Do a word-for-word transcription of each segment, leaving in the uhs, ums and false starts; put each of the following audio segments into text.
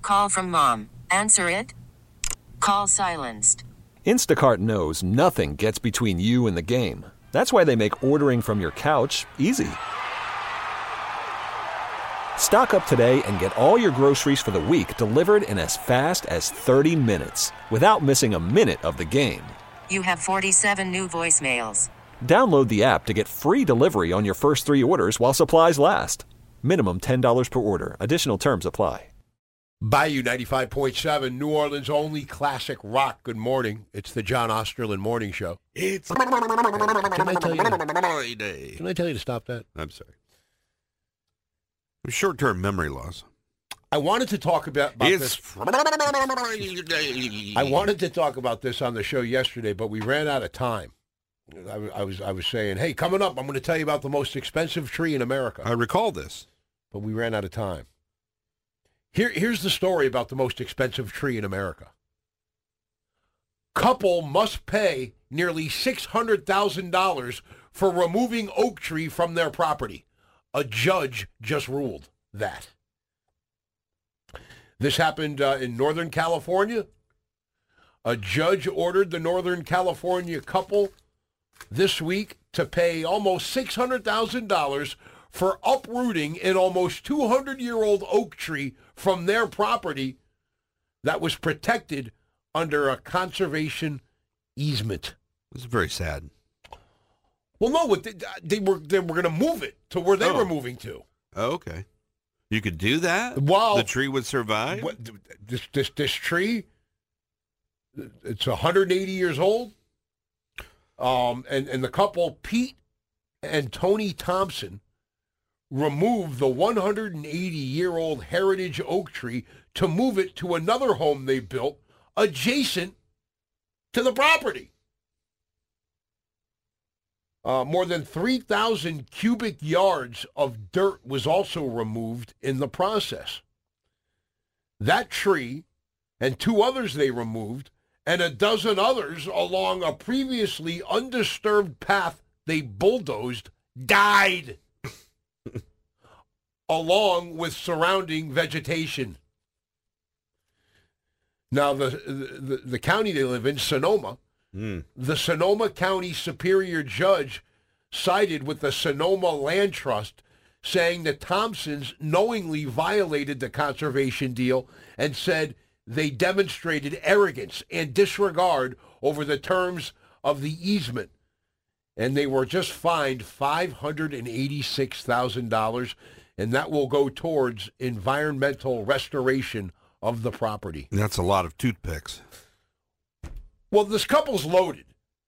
Call from mom. Answer it. Call silenced. Instacart knows nothing gets between you and the game. That's why they make ordering from your couch easy. Stock up today and get all your groceries for the week delivered in as fast as thirty minutes without missing a minute of the game. You have forty-seven new voicemails. Download the app to get free delivery on your first three orders while supplies last. Minimum ten dollars per order. Additional terms apply. Bayou ninety-five point seven, New Orleans' only classic rock. Good morning. It's the John Osterland Morning Show. It's Can I tell you, Friday. can I tell you to stop that? I'm sorry. Short-term memory loss. I wanted to talk about, about It's this. Friday. I wanted to talk about this on the show yesterday, but we ran out of time. I, I was I was saying, hey, coming up, I'm going to tell you about the most expensive tree in America. I recall this. But we ran out of time. Here, here's the story about the most expensive tree in America. Couple must pay nearly six hundred thousand dollars for removing oak tree from their property. A judge just ruled that. This happened uh, in Northern California. A judge ordered the Northern California couple this week to pay almost six hundred thousand dollars for uprooting an almost two hundred year old oak tree from their property that was protected under a conservation easement. This is very sad. Well, no, they, they were they were going to move it to where they Oh. were moving to. Oh, okay. You could do that? Well, the tree would survive? What, this this this tree, it's one hundred eighty years old. Um, and and the couple Pete and Tony Thompson removed the one hundred eighty year old heritage oak tree to move it to another home they built adjacent to the property. Uh, more than three thousand cubic yards of dirt was also removed in the process. That tree and two others they removed and a dozen others along a previously undisturbed path they bulldozed died along with surrounding vegetation. Now, the, the, the county they live in, Sonoma, Mm. the Sonoma County Superior Judge sided with the Sonoma Land Trust, saying the Thompsons knowingly violated the conservation deal and said they demonstrated arrogance and disregard over the terms of the easement. And they were just fined five hundred eighty-six thousand dollars, and that will go towards environmental restoration of the property. That's a lot of toothpicks. Well, this couple's loaded.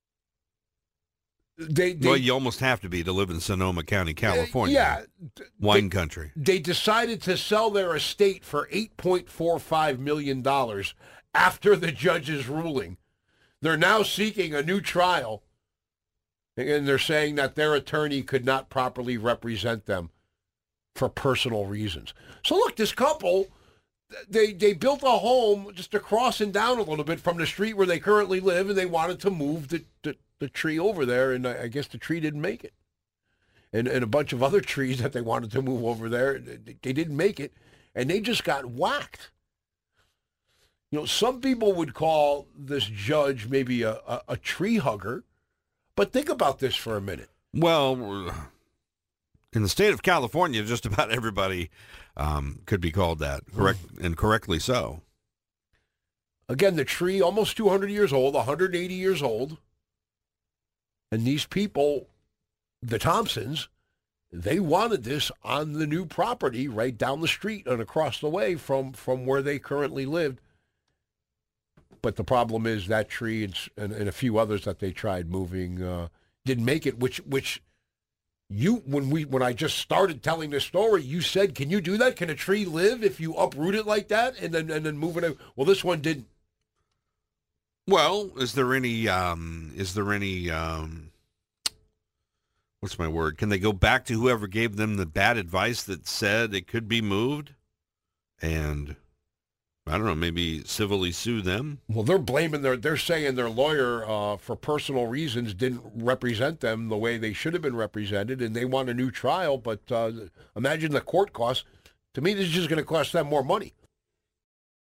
They, they well, you almost have to be to live in Sonoma County, California. Uh, yeah. Wine they, country. They decided to sell their estate for eight point four five million dollars after the judge's ruling. They're now seeking a new trial, and they're saying that their attorney could not properly represent them for personal reasons. So look, this couple, they they built a home just across and down a little bit from the street where they currently live, and they wanted to move the, the, the tree over there, and I guess the tree didn't make it. And, and a bunch of other trees that they wanted to move over there, they didn't make it, and they just got whacked. You know, some people would call this judge maybe a, a, a tree hugger, but think about this for a minute. Well, in the state of California, just about everybody um, could be called that, correct, and correctly so. Again, the tree, almost two hundred years old, one hundred eighty years old, and these people, the Thompsons, they wanted this on the new property right down the street and across the way from, from where they currently lived. But the problem is that tree and, and, and a few others that they tried moving uh, didn't make it, which which you, when we when I just started telling this story, you said, can you do that? Can a tree live if you uproot it like that and then and then move it? Well, this one didn't. Well, is there any, um, is there any, um, what's my word? Can they go back to whoever gave them the bad advice that said it could be moved? And I don't know, maybe civilly sue them? Well, they're blaming their, they're saying their lawyer, uh, for personal reasons, didn't represent them the way they should have been represented, and they want a new trial. But uh, imagine the court costs. To me, this is just going to cost them more money.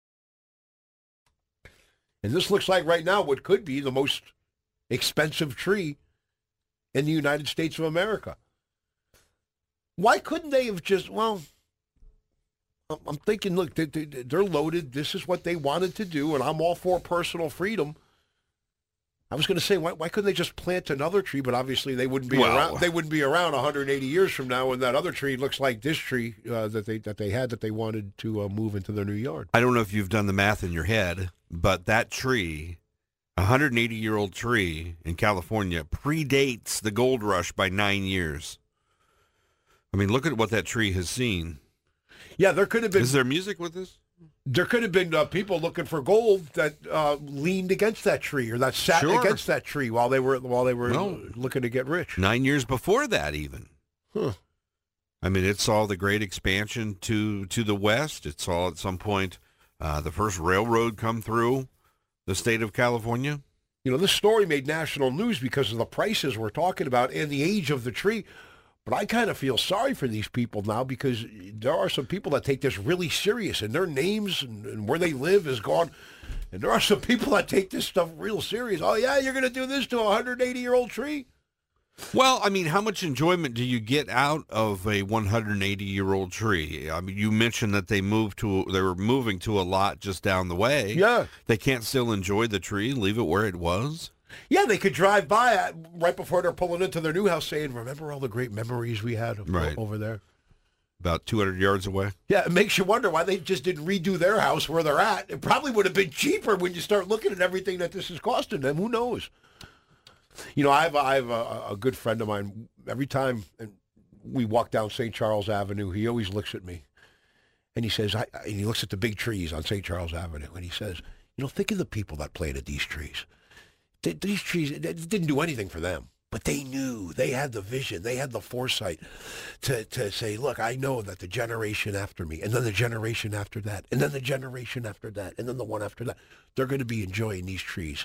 And this looks like right now what could be the most expensive tree in the United States of America. Why couldn't they have just, well, I'm thinking, look, they're loaded. This is what they wanted to do, and I'm all for personal freedom. I was going to say, why, why couldn't they just plant another tree? But obviously, they wouldn't be well, around. They wouldn't be around one hundred eighty years from now, and that other tree looks like this tree uh, that they that they had that they wanted to uh, move into their new yard. I don't know if you've done the math in your head, but that tree, a one hundred eighty-year-old tree in California, predates the gold rush by nine years. I mean, look at what that tree has seen. Yeah, there could have been. Is there music with this? There could have been uh, people looking for gold that uh, leaned against that tree or that sat Sure. against that tree while they were while they were Well, looking to get rich. Nine years before that, even. Huh. I mean, it saw the great expansion to, to the west. It saw at some point uh, the first railroad come through the state of California. You know, this story made national news because of the prices we're talking about and the age of the tree. But I kind of feel sorry for these people now because there are some people that take this really serious, and their names and, and where they live is gone. And there are some people that take this stuff real serious. Oh, yeah, you're going to do this to a one hundred eighty-year-old tree? Well, I mean, how much enjoyment do you get out of a one hundred eighty-year-old tree? I mean, you mentioned that they moved to, they were moving to a lot just down the way. Yeah. They can't still enjoy the tree, leave it where it was? Yeah, they could drive by it right before they're pulling into their new house saying, remember all the great memories we had right. over there? About two hundred yards away. Yeah, it makes you wonder why they just didn't redo their house where they're at. It probably would have been cheaper when you start looking at everything that this is costing them. Who knows? You know, I have, a, I have a, a good friend of mine. Every time we walk down Saint Charles Avenue, he always looks at me. And he says, I, and he looks at the big trees on Saint Charles Avenue, and he says, you know, think of the people that planted these trees. These trees, it didn't do anything for them, but they knew, they had the vision, they had the foresight to, to say, look, I know that the generation after me, and then the generation after that, and then the generation after that, and then the one after that, they're going to be enjoying these trees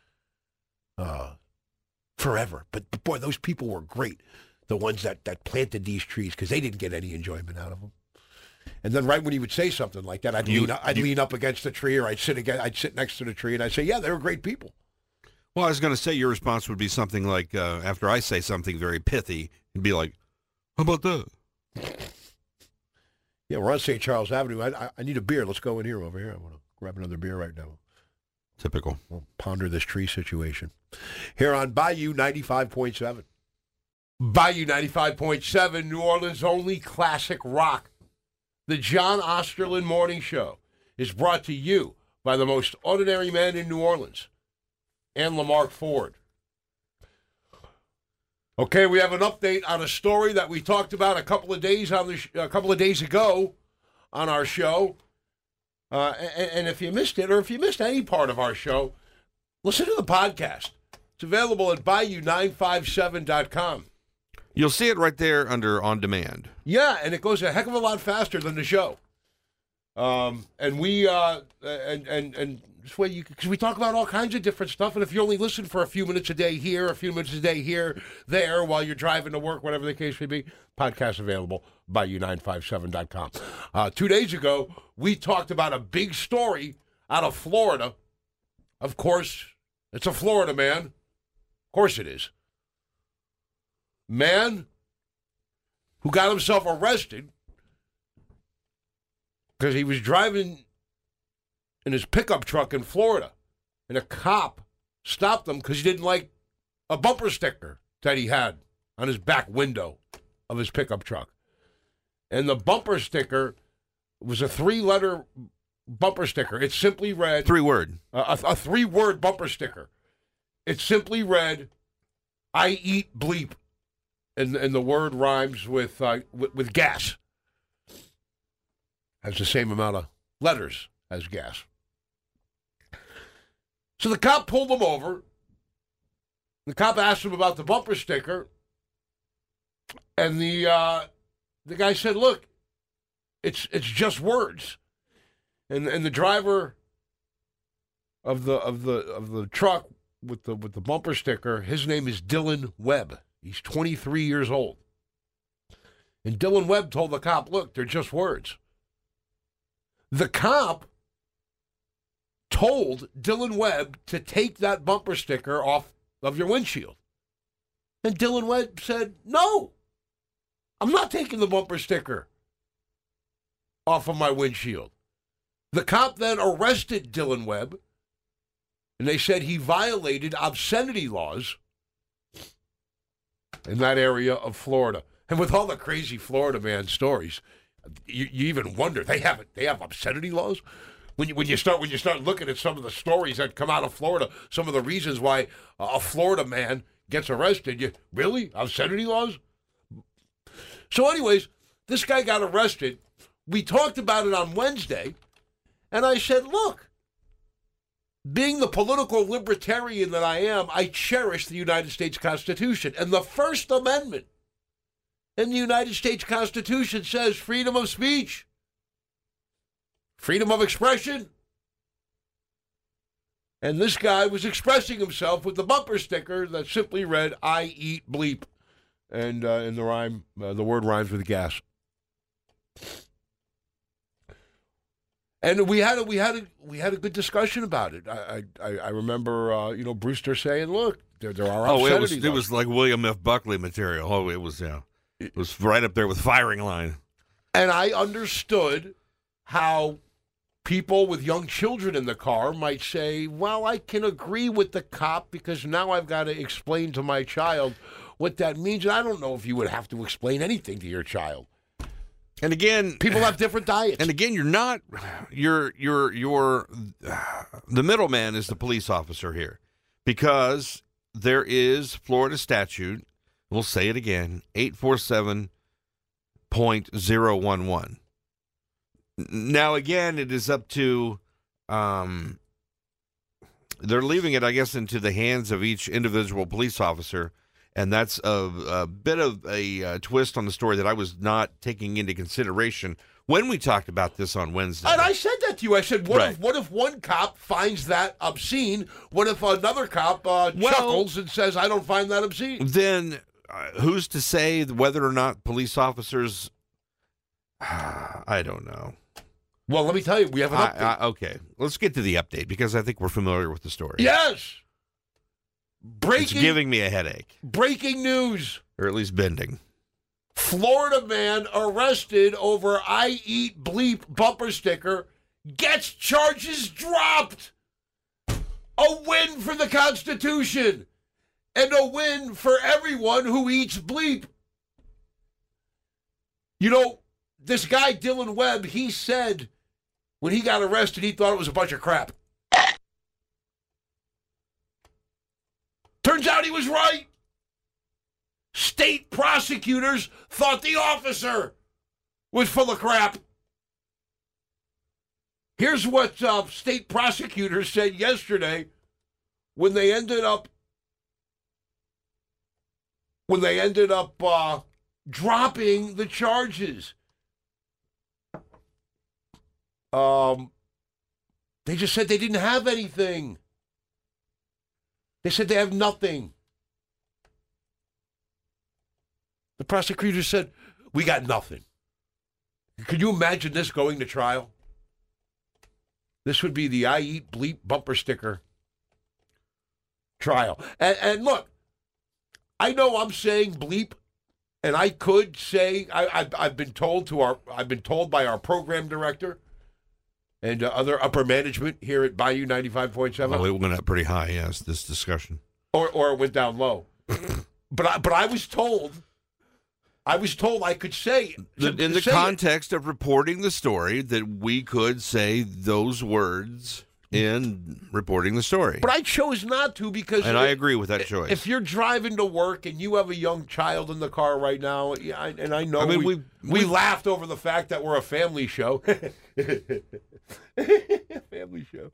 uh, forever. But, but boy, those people were great, the ones that, that planted these trees, because they didn't get any enjoyment out of them. And then right when he would say something like that, I'd, you, lean, I'd you, lean up against the tree, or I'd sit, against, I'd sit next to the tree, and I'd say, yeah, they were great people. Well, I was going to say your response would be something like, uh, after I say something very pithy, it'd be like, how about that? Yeah, we're on Saint Charles Avenue. I, I, I need a beer. Let's go in here over here. I want to grab another beer right now. Typical. We'll ponder this tree situation. Here on Bayou ninety-five point seven. Bayou ninety-five point seven, New Orleans' only classic rock. The John Osterlin Morning Show is brought to you by the most ordinary man in New Orleans, and Lamarck Ford. Okay, we have an update on a story that we talked about a couple of days on the sh- a couple of days ago on our show. Uh, and, and if you missed it, or if you missed any part of our show, listen to the podcast. It's available at bayou nine five seven dot com. You'll see it right there under On Demand. Yeah, and it goes a heck of a lot faster than the show. Um, and we uh, and and and. This way you, because we talk about all kinds of different stuff, and if you only listen for a few minutes a day here, a few minutes a day here, there, while you're driving to work, whatever the case may be, podcast available, bayou nine five seven dot com. Uh, two days ago, we talked about a big story out of Florida. Of course, it's a Florida man. Of course it is. Man who got himself arrested because he was driving in his pickup truck in Florida, and a cop stopped him because he didn't like a bumper sticker that he had on his back window of his pickup truck. And the bumper sticker was a three-letter bumper sticker. It simply read... Three-word. Uh, a, a three-word bumper sticker. It simply read, I eat bleep. And, and the word rhymes with, uh, with, with gas. Has the same amount of letters as gas. So the cop pulled him over. The cop asked him about the bumper sticker. And the uh, the guy said, look, it's it's just words. And and the driver of the of the of the truck with the with the bumper sticker, his name is Dylan Webb. He's twenty-three years old. And Dylan Webb told the cop, look, they're just words. The cop told Dylan Webb to take that bumper sticker off of your windshield. And Dylan Webb said, no, I'm not taking the bumper sticker off of my windshield. The cop then arrested Dylan Webb, and they said he violated obscenity laws in that area of Florida. And with all the crazy Florida man stories, you, you even wonder, they have they have obscenity laws? When you, when you start when you start looking at some of the stories that come out of Florida, some of the reasons why a Florida man gets arrested, you really? Obscenity laws? So anyways, this guy got arrested. We talked about it on Wednesday, and I said, look, being the political libertarian that I am, I cherish the United States Constitution. And the First Amendment in the United States Constitution says freedom of speech, freedom of expression. And this guy was expressing himself with the bumper sticker that simply read, I eat bleep. And uh, in the rhyme, uh, the word rhymes with gas. And we had a, we had a, we had a good discussion about it. I I, I remember uh, you know Brewster saying, "Look, there there are oh, it was obscenity it laws." was like William F. Buckley material. Oh, it was yeah, it was right up there with firing line. And I understood how people with young children in the car might say, "Well, I can agree with the cop because now I've got to explain to my child what that means." And I don't know if you would have to explain anything to your child. And again, people have different diets. And again, you're not, you're, you're, you're, the middleman is the police officer here, because there is Florida statute, we'll say it again, eight forty-seven point oh one one. Now, again, it is up to, um, they're leaving it, I guess, into the hands of each individual police officer. And that's a, a bit of a uh, twist on the story that I was not taking into consideration when we talked about this on Wednesday. And I said that to you. I said, what, right. if, what if one cop finds that obscene? What if another cop uh, well, chuckles and says, I don't find that obscene? Then uh, who's to say whether or not police officers... I don't know. Well, let me tell you, we have an update. I, I, okay, let's get to the update, because I think we're familiar with the story. Yes! Breaking, it's giving me a headache. Breaking news. Or at least bending. Florida man arrested over I eat bleep bumper sticker gets charges dropped. A win for the Constitution. And a win for everyone who eats bleep. You know, this guy, Dylan Webb, he said when he got arrested, he thought it was a bunch of crap. Turns out he was right. State prosecutors thought the officer was full of crap. Here's what uh, state prosecutors said yesterday when they ended up when they ended up uh, dropping the charges. Um, they just said they didn't have anything. They said they have nothing. The prosecutor said, we got nothing. Could you imagine this going to trial? This would be the I eat bleep bumper sticker trial. And, and look, I know I'm saying bleep, and I could say, I, I've, I've been told to our, I've been told by our program director and uh, other upper management here at Bayou ninety-five point seven. Oh, it went up pretty high, yes, this discussion. Or or it went down low. but I, but I was told, I was told I could say. The, in the say context it. of reporting the story, that we could say those words in reporting the story. But I chose not to because... And if, I agree with that choice. If you're driving to work and you have a young child in the car right now, yeah, I, and I know I mean, we, we, we laughed over the fact that we're a family show. Family show.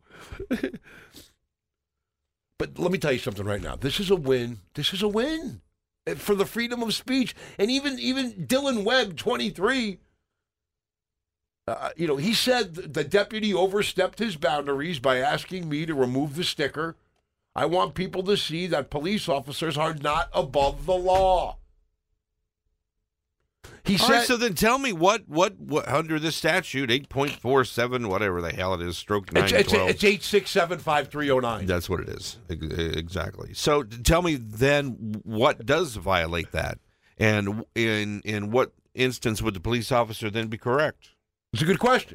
But let me tell you something right now. This is a win. This is a win for the freedom of speech. And even even Dylan Webb, twenty-three, uh, you know, he said the deputy overstepped his boundaries by asking me to remove the sticker. I want people to see that police officers are not above the law. He All said, right, so then tell me what, what, what under this statute, eight point four seven, whatever the hell it is, stroke nine it's, it's, twelve. it's eight six seven five three oh nine. That's what it is. Ex- Exactly. So tell me then what does violate that? And in in what instance would the police officer then be correct? It's a good question.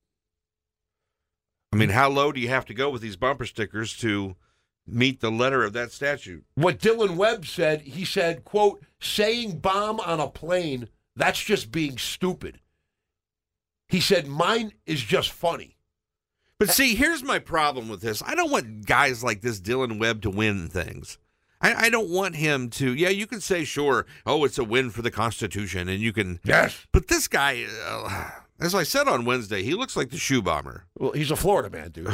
I mean, how low do you have to go with these bumper stickers to meet the letter of that statute? What Dylan Webb said, he said, quote, saying bomb on a plane, that's just being stupid. He said, mine is just funny. But see, here's my problem with this. I don't want guys like this Dylan Webb to win things. I, I don't want him to, yeah, you can say, sure, oh, it's a win for the Constitution, and you can. Yes. But this guy, uh, as I said on Wednesday, he looks like the shoe bomber. Well, he's a Florida man, dude.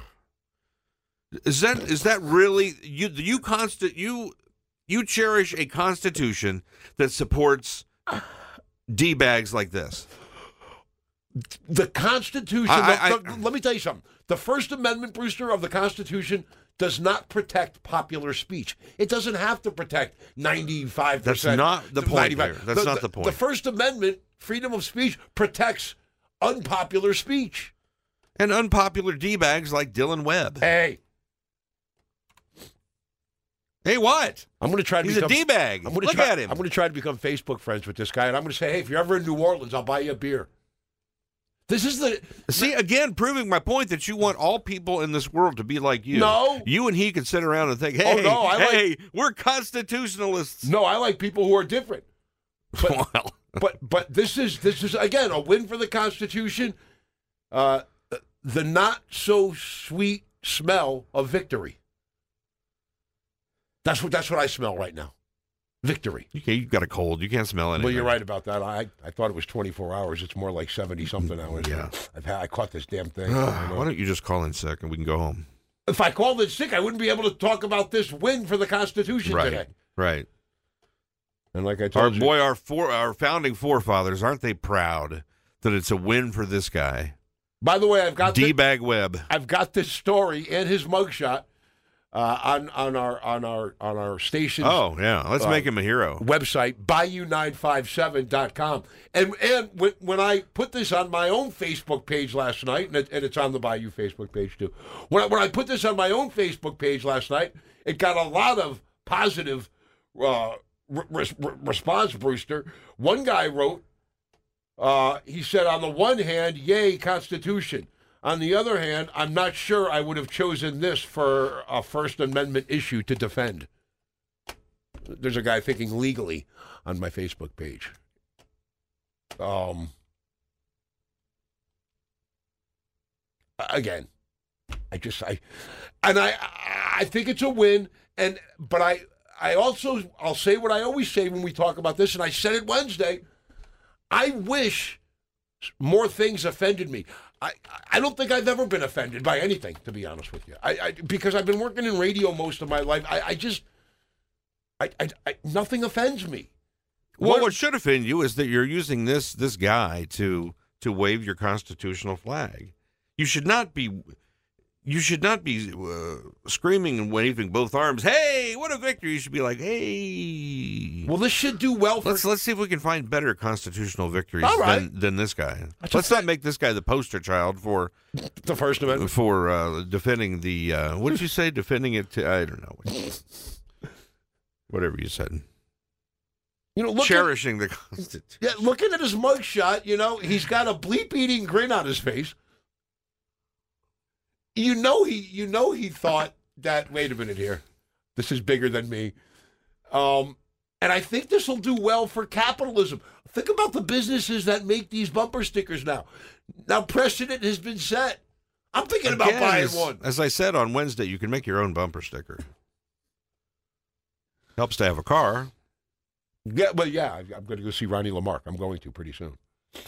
Is that is that really you? You constant you you cherish a Constitution that supports D bags like this? The Constitution, I, I, the, the, let me tell you something. The First Amendment, Brewster, of the Constitution does not protect popular speech. It doesn't have to protect ninety-five percent. That's not the point here. That's the, not the point. The First Amendment, freedom of speech, protects unpopular speech. And unpopular D bags like Dylan Webb. Hey. Hey, what? I'm going to try to He's become, a D-bag. I'm gonna Look try, at him. I'm going to try to become Facebook friends with this guy, and I'm going to say, hey, if you're ever in New Orleans, I'll buy you a beer. This is the... See, again, proving my point that you want all people in this world to be like you. No. You and he can sit around and think, hey, Oh, no, I hey, like- we're constitutionalists. No, I like people who are different. But, Well, but but this is, this is again, a win for the Constitution. Uh, the not-so-sweet smell of victory. That's what that's what I smell right now. Victory. okay, you've got a cold. You can't smell anything. Well, you're right about that. I I thought it was twenty-four hours. It's more like seventy-something hours. Yeah. I've had, I caught this damn thing. I know. Why don't you just call in sick and we can go home? If I called in sick, I wouldn't be able to talk about this win for the Constitution Right, today. right. And like I Our told you, boy, our four, our founding forefathers, aren't they proud that it's a win for this guy? by the way, I've got the, D-bag Webb. I've got this story and his mugshot uh, on on our on our on our station's Oh, yeah. Let's Uh, make him a hero. website, bayou nine five seven dot com. And and when, when I put this on my own Facebook page last night, and, it, and it's on the Bayou Facebook page too. When I, when I put this on my own Facebook page last night, it got a lot of positive uh, re- re- response, Brewster. One guy wrote, uh, he said, on the one hand, yay, Constitution. On the other hand, I'm not sure I would have chosen this for a First Amendment issue to defend. There's a guy thinking legally on my Facebook page. Um, again, I just I, and I I think it's a win. And but I I also I'll say what I always say when we talk about this, and I said it Wednesday. I wish more things offended me. I, I don't think I've ever been offended by anything, to be honest with you. I, I because I've been working in radio most of my life. I, I just I, I, I nothing offends me. Well, What- what should offend you is that you're using this this guy to to wave your constitutional flag. You should not be you should not be uh, screaming and waving both arms. Hey, what a victory! You should be like, hey. Well, this should do well for. Let's let's see if we can find better constitutional victories All right. than, than this guy. That's Let's a not make this guy the poster child for the First Amendment. for uh, defending the. Uh, what did you say? Defending it? To, I don't know. Whatever you said. You know, look Cherishing the Constitution. At, yeah, looking at his mugshot, you know, he's got a bleep-eating grin on his face. You know he, you know he thought that. Wait a minute here, this is bigger than me. Um, and I think this will do well for capitalism. Think about the businesses that make these bumper stickers now. Now precedent has been set. I'm thinking about Again, buying as, one. As I said on Wednesday, you can make your own bumper sticker. Helps to have a car. Yeah, well, yeah, I- I'm going to go see Ronnie Lamarck. I'm going to pretty soon.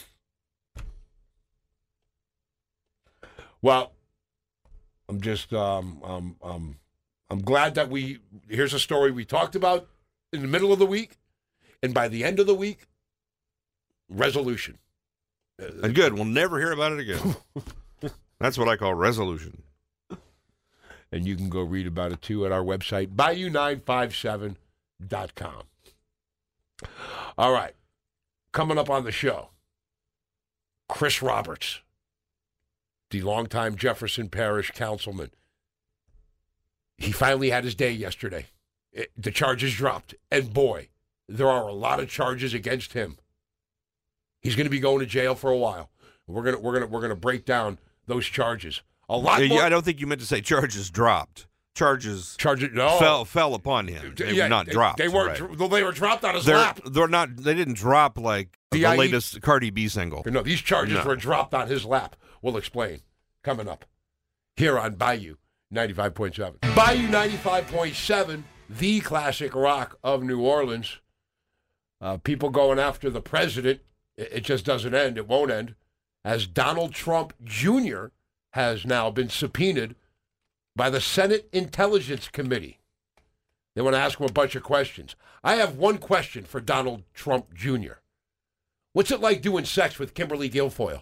Well, I'm just, um, um, um, I'm glad that we. Here's a story we talked about in the middle of the week, and by the end of the week, resolution. And good, we'll never hear about it again. That's what I call resolution. And you can go read about it too at our website, bayou nine five seven dot com. All right. Coming up on the show, Chris Roberts, the longtime Jefferson Parish councilman. He finally had his day yesterday. It, the charges dropped. And boy, there are a lot of charges against him. He's going to be going to jail for a while. We're going to we're going to we're going to break down those charges. A lot yeah, more. I don't think you meant to say charges dropped. Charges charges no. fell fell upon him. They yeah, were not they, dropped. They weren't. Right. Well, they were dropped on his they're, lap. They're not. They didn't drop like the, the I E latest Cardi B single. No, these charges no. were dropped on his lap. We'll explain coming up here on Bayou ninety-five point seven. Bayou ninety-five point seven, the classic rock of New Orleans. Uh, people going after the president. It, it just doesn't end. It won't end. As Donald Trump Junior has now been subpoenaed by the Senate Intelligence Committee. They want to ask him a bunch of questions. I have one question for Donald Trump Junior What's it like doing sex with Kimberly Guilfoyle?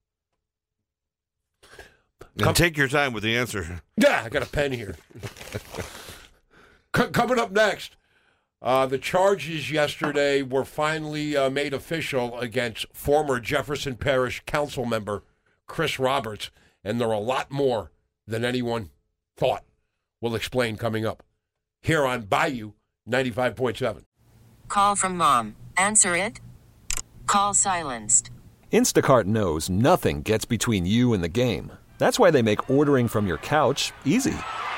Come, take your time with the answer. Yeah, I got a pen here. C- coming up next, uh, the charges yesterday were finally uh, made official against former Jefferson Parish council member Chris Roberts, and there are a lot more than anyone thought. We'll explain coming up here on Bayou ninety-five point seven. Call from mom. Answer it. Call silenced. Instacart knows nothing gets between you and the game. That's why they make ordering from your couch easy.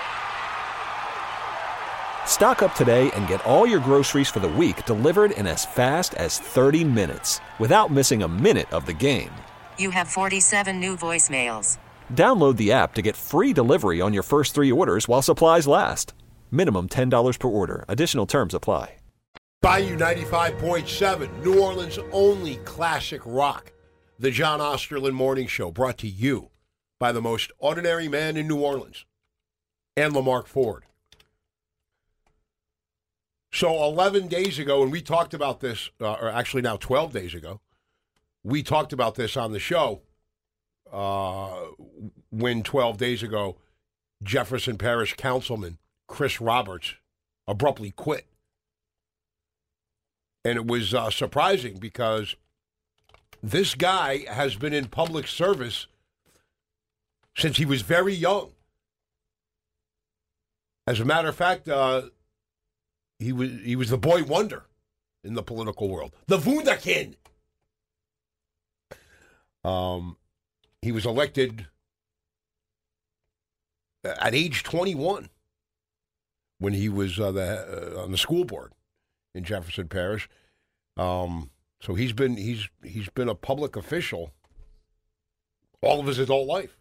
Stock up today and get all your groceries for the week delivered in as fast as thirty minutes without missing a minute of the game. You have forty-seven new voicemails. Download the app to get free delivery on your first three orders while supplies last. Minimum ten dollars per order. Additional terms apply. Bayou ninety-five point seven, New Orleans' only classic rock. The John Osterlin Morning Show, brought to you by the most ordinary man in New Orleans, and Lamarck Ford. So eleven days ago, and we talked about this, uh, or actually now twelve days ago, we talked about this on the show uh, when twelve days ago, Jefferson Parish Councilman Chris Roberts abruptly quit. And it was uh, surprising because this guy has been in public service since he was very young. As a matter of fact, uh, he was he was the boy wonder in the political world, the Wunderkind. Um, he was elected at age twenty-one when he was uh, the, uh, on the school board in Jefferson Parish. Um, so he's been he's he's been a public official all of his adult life.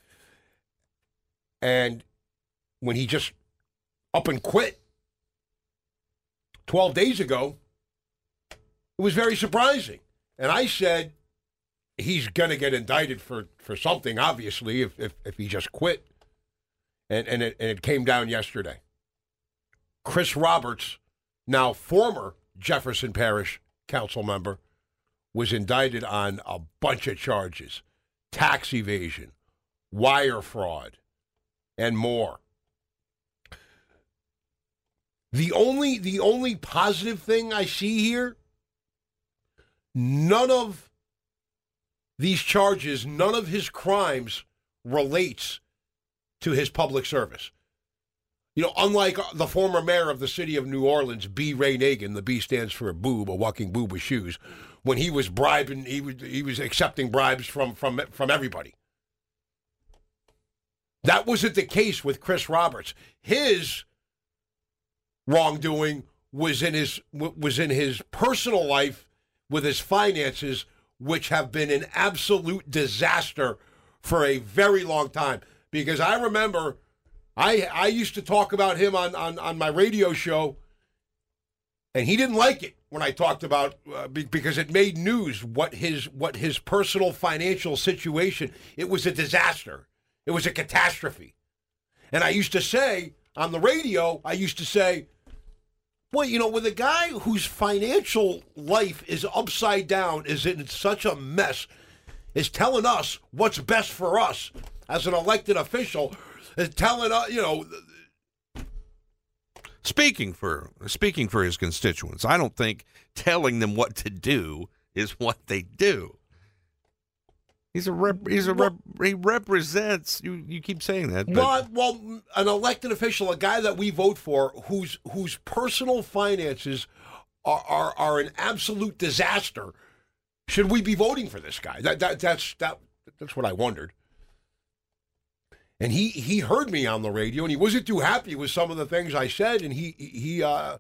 And when he just up and quit twelve days ago, it was very surprising. And I said, he's going to get indicted for, for something, obviously, if, if, if he just quit. And, and, it, and it came down yesterday. Chris Roberts, now former Jefferson Parish council member, was indicted on a bunch of charges: tax evasion, wire fraud, and more. The only the only positive thing I see here, none of these charges, none of his crimes relates to his public service. You know, unlike the former mayor of the city of New Orleans, B. Ray Nagin, the B stands for a boob, a walking boob with shoes, when he was bribing, he was he was accepting bribes from from from everybody. That wasn't the case with Chris Roberts. His wrongdoing was in his was in his personal life with his finances, which have been an absolute disaster for a very long time. Because I remember I I used to talk about him on, on, on my radio show, and he didn't like it when I talked about uh, because it made news what his what his personal financial situation. It was a disaster. It was a catastrophe. And I used to say on the radio, I used to say, well, you know, with a guy whose financial life is upside down, is in such a mess, is telling us what's best for us as an elected official, is telling us, you know. Speaking for speaking for his constituents, I don't think telling them what to do is what they do. He's a rep, he's a rep, he represents. You you keep saying that. But. Well, well, an elected official, a guy that we vote for, whose whose personal finances are are, are an absolute disaster. Should we be voting for this guy? That that that's that that's what I wondered. And he he heard me on the radio, and he wasn't too happy with some of the things I said, and he he. Uh,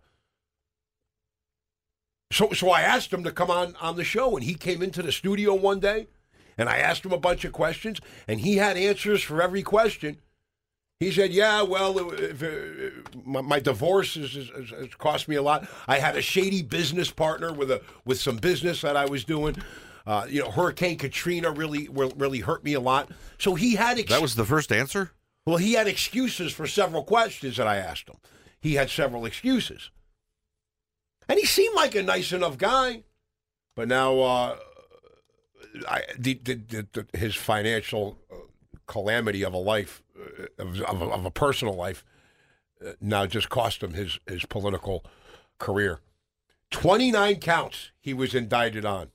so so I asked him to come on on the show, and he came into the studio one day. And I asked him a bunch of questions, and he had answers for every question. He said, yeah, well, if, if, my, my divorce has, has, has cost me a lot. I had a shady business partner with a with some business that I was doing. Uh, you know, Hurricane Katrina really really hurt me a lot. So he had... Ex- that was the first answer? Well, he had excuses for several questions that I asked him. He had several excuses. And he seemed like a nice enough guy. But now... Uh, I, the, the, the, the, his financial calamity of a life, uh, of, of, a, of a personal life, uh, now just cost him his, his political career. twenty-nine counts he was indicted on.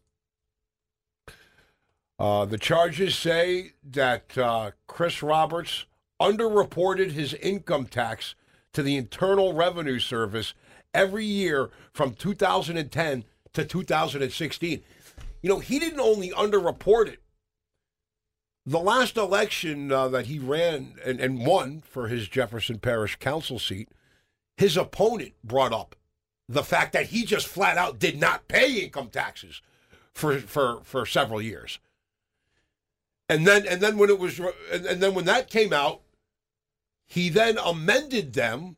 Uh, the charges say that uh, Chris Roberts underreported his income tax to the Internal Revenue Service every year from two thousand ten to two thousand sixteen. You know, he didn't only underreport it. The last election uh, that he ran and, and won for his Jefferson Parish Council seat, his opponent brought up the fact that he just flat out did not pay income taxes for for, for several years. And then and then when it was and, and then when that came out, he then amended them,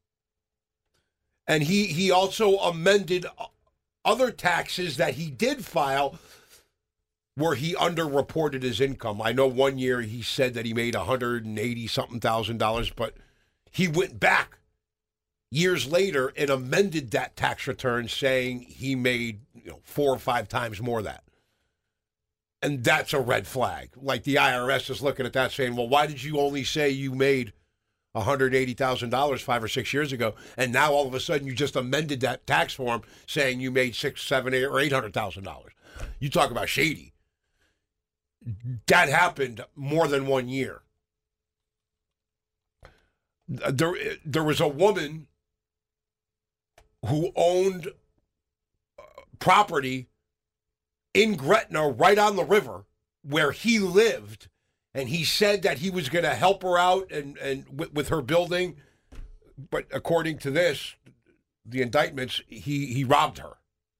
and he he also amended other taxes that he did file where he underreported his income. I know one year he said that he made one hundred eighty something thousand dollars, but he went back years later and amended that tax return saying he made, you know, four or five times more of that. And that's a red flag. Like the I R S is looking at that saying, well, why did you only say you made one hundred eighty thousand dollars five or six years ago, and now all of a sudden you just amended that tax form saying you made six, seven, eight, or eight hundred thousand dollars. You talk about shady. That happened more than one year. There, there was a woman who owned property in Gretna, right on the river, where he lived. And he said that he was going to help her out and, and with, with her building. But according to this, the indictments, he, he robbed her.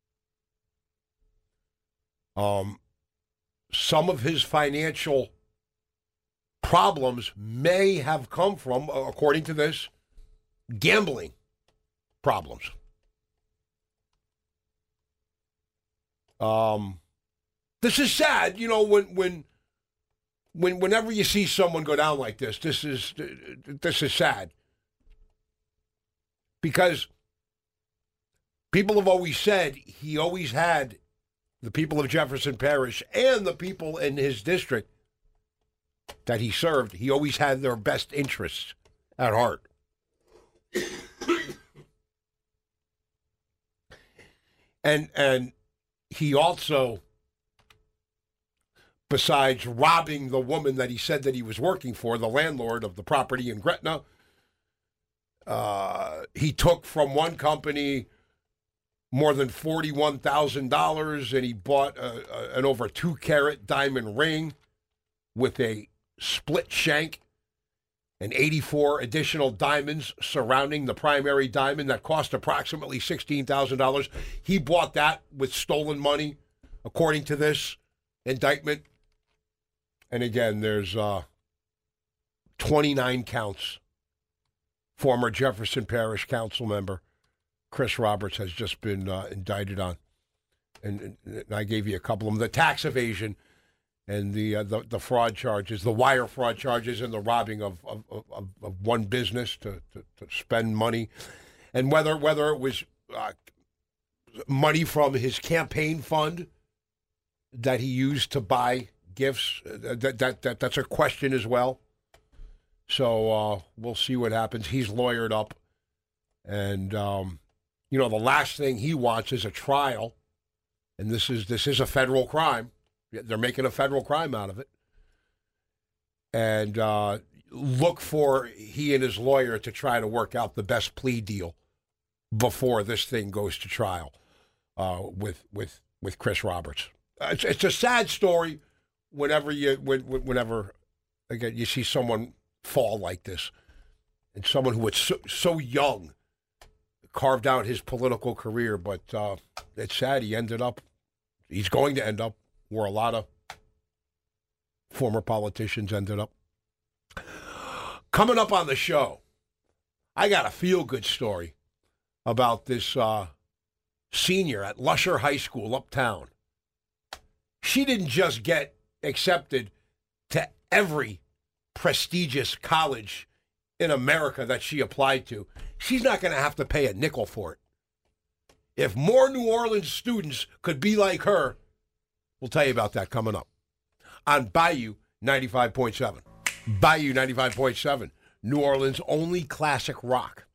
Um, some of his financial problems may have come from, according to this, gambling problems. Um, this is sad, you know, when when when whenever you see someone go down like this, this is this is sad. Because people have always said he always had the people of Jefferson Parish and the people in his district that he served, he always had their best interests at heart. and and he also, besides robbing the woman that he said that he was working for, the landlord of the property in Gretna, uh, he took from one company more than forty-one thousand dollars, and he bought a, a, an over two-carat diamond ring with a split shank and eighty-four additional diamonds surrounding the primary diamond that cost approximately sixteen thousand dollars. He bought that with stolen money, according to this indictment. And again, there's uh, twenty-nine counts. Former Jefferson Parish Council member Chris Roberts has just been uh, indicted on. And, and I gave you a couple of them. The tax evasion and the uh, the, the fraud charges, the wire fraud charges, and the robbing of of, of, of one business to, to, to spend money. And whether whether it was uh, money from his campaign fund that he used to buy gifts, that that, that that's a question as well. So uh, we'll see what happens. He's lawyered up. And, um, you know, the last thing he wants is a trial And this is this is a federal crime. They're making a federal crime out of it. And uh, look for he and his lawyer to try to work out the best plea deal before this thing goes to trial uh, with with with Chris Roberts. Uh, it's, it's a sad story. Whenever you when, whenever again you see someone fall like this, and someone who was so, so young carved out his political career, but uh, it's sad he ended up. He's going to end up where a lot of former politicians ended up. Coming up on the show, I got a feel-good story about this uh, senior at Lusher High School uptown. She didn't just get accepted to every prestigious college in America that she applied to. She's not going to have to pay a nickel for it. If more New Orleans students could be like her, we'll tell you about that coming up on Bayou ninety-five point seven. Bayou ninety-five point seven, New Orleans' only classic rock.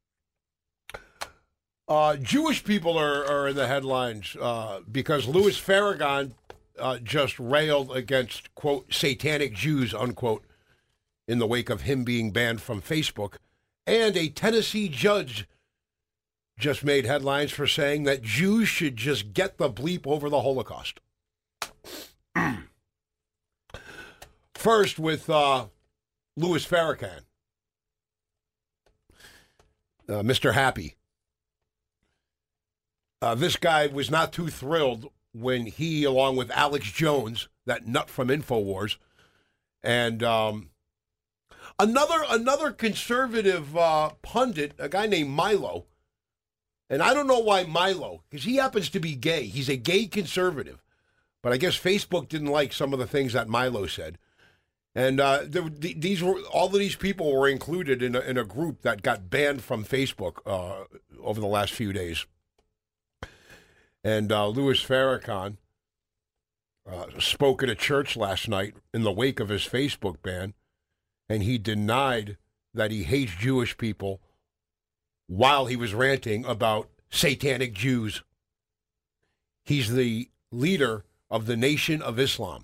Uh, Jewish people are, are in the headlines uh, because Louis Farrakhan uh, just railed against, quote, satanic Jews, unquote, in the wake of him being banned from Facebook. And a Tennessee judge just made headlines for saying that Jews should just get the bleep over the Holocaust. First, with uh, Louis Farrakhan, uh, Mister Happy. Uh, this guy was not too thrilled when he, along with Alex Jones, that nut from InfoWars, and um, another another conservative uh, pundit, a guy named Milo. And I don't know why Milo, because he happens to be gay. He's a gay conservative. But I guess Facebook didn't like some of the things that Milo said. And uh, there, these were all of these people were included in a, in a group that got banned from Facebook uh, over the last few days. And uh, Louis Farrakhan uh, spoke at a church last night in the wake of his Facebook ban, and he denied that he hates Jewish people while he was ranting about satanic Jews. He's the leader of the Nation of Islam.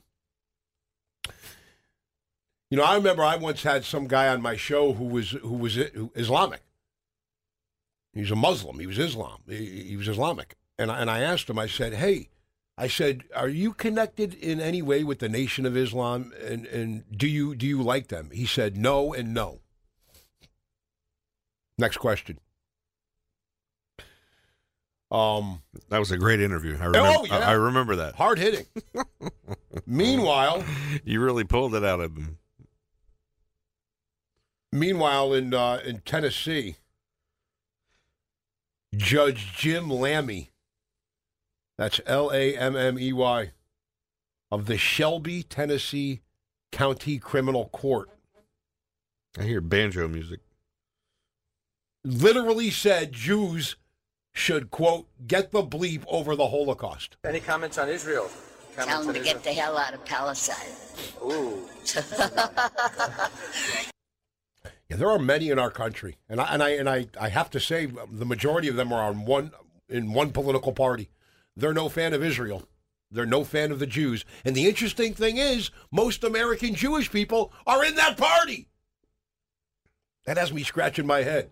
You know, I remember I once had some guy on my show who was who was Islamic. He's a Muslim. He was Islam. He, he was Islamic. And I, and I asked him, I said, hey, I said, are you connected in any way with the Nation of Islam? And, and do you do you like them? He said, no and no. Next question. Um, that was a great interview. I remember, oh, yeah. I, I remember that. Hard hitting. Meanwhile, you really pulled it out of him. Meanwhile, in uh, in Tennessee, Judge Jim Lammey, that's L A M M E Y, of the Shelby, Tennessee County Criminal Court. I hear banjo music. Literally said Jews should, quote, get the bleep over the Holocaust. Any comments on Israel? Comments Tell them on to Israel? get the hell out of Palestine. Ooh. Yeah, there are many in our country, and I and I and I, I have to say the majority of them are on one in one political party. They're no fan of Israel. They're no fan of the Jews. And the interesting thing is, most American Jewish people are in that party. That has me scratching my head.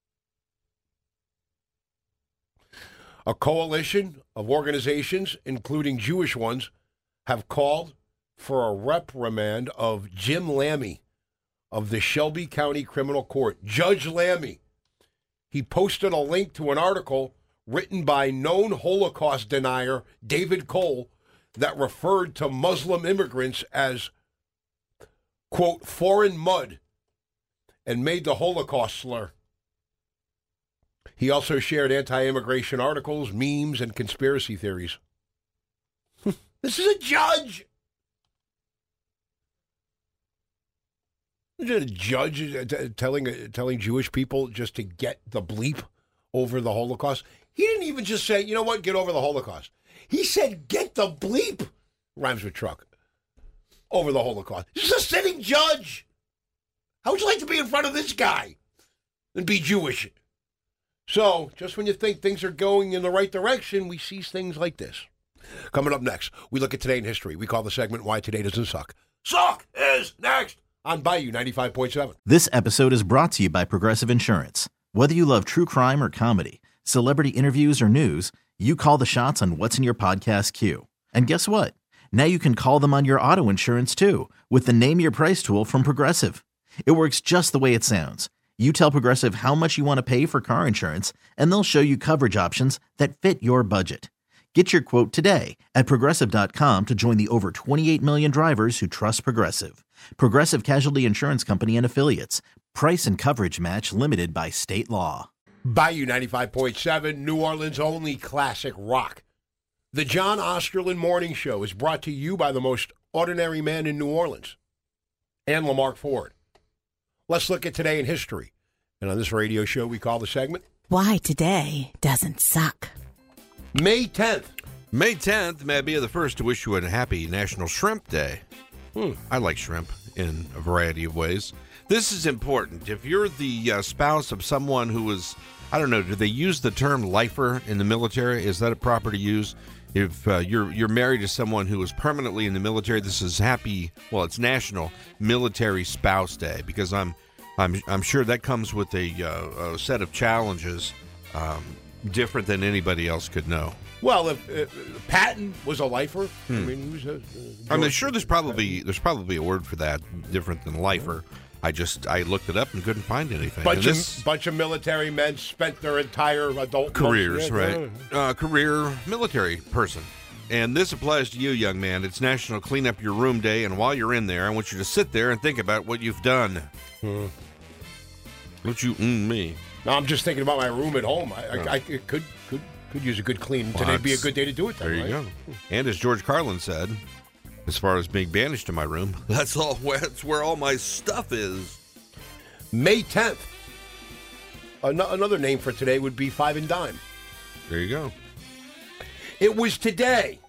A coalition of organizations, including Jewish ones, have called for a reprimand of Jim Lammey of the Shelby County Criminal Court. Judge Lammey. He posted a link to an article written by known Holocaust denier David Cole that referred to Muslim immigrants as, quote, foreign mud, and made the Holocaust slur. He also shared anti-immigration articles, memes, and conspiracy theories. This is a judge. Is it a judge telling telling Jewish people just to get the bleep over the Holocaust? He didn't even just say, you know what, get over the Holocaust. He said, get the bleep, rhymes with truck, over the Holocaust. This is a sitting judge. How would you like to be in front of this guy and be Jewish? So, just when you think things are going in the right direction, we see things like this. Coming up next, we look at Today in History. We call the segment Why Today Doesn't Suck. Suck is next on Bayou ninety-five point seven. This episode is brought to you by Progressive Insurance. Whether you love true crime or comedy, celebrity interviews or news, you call the shots on what's in your podcast queue. And guess what? Now you can call them on your auto insurance too with the Name Your Price tool from Progressive. It works just the way it sounds. You tell Progressive how much you want to pay for car insurance, and they'll show you coverage options that fit your budget. Get your quote today at Progressive dot com to join the over twenty-eight million drivers who trust Progressive. Progressive Casualty Insurance Company and Affiliates. Price and coverage match limited by state law. Bayou ninety-five point seven, New Orleans' only classic rock. The John Osterlin Morning Show is brought to you by the most ordinary man in New Orleans, and Lamar Ford. Let's look at Today in History. And on this radio show, we call the segment Why Today Doesn't Suck. May tenth. May tenth, may I be the first to wish you a happy National Shrimp Day. Hmm. I like shrimp in a variety of ways. This is important. If you're the uh, spouse of someone who was, I don't know, do they use the term lifer in the military? Is that a proper to use? If uh, you're you're married to someone who is permanently in the military, this is happy. Well, it's National Military Spouse Day because I'm I'm I'm sure that comes with a, uh, a set of challenges um, different than anybody else could know. Well, if, if Patton was a lifer, hmm. I mean, he was a, uh, I'm sure there's probably there's probably a word for that different than lifer. I just I looked it up and couldn't find anything. Bunch this, of bunch of military men spent their entire adult careers, life. right? Uh, career military person, and this applies to you, young man. It's National Clean Up Your Room Day, and while you're in there, I want you to sit there and think about what you've done. Hmm. Don't you mm me? No, I'm just thinking about my room at home. I, I, Oh. I it could could could use a good clean. Well, Today'd be a that's- good day to do it. Then, There you right? go. And as George Carlin said, as far as being banished to my room, that's all. That's where all my stuff is. May tenth. An- another name for today would be Five and Dime. There you go. It was today.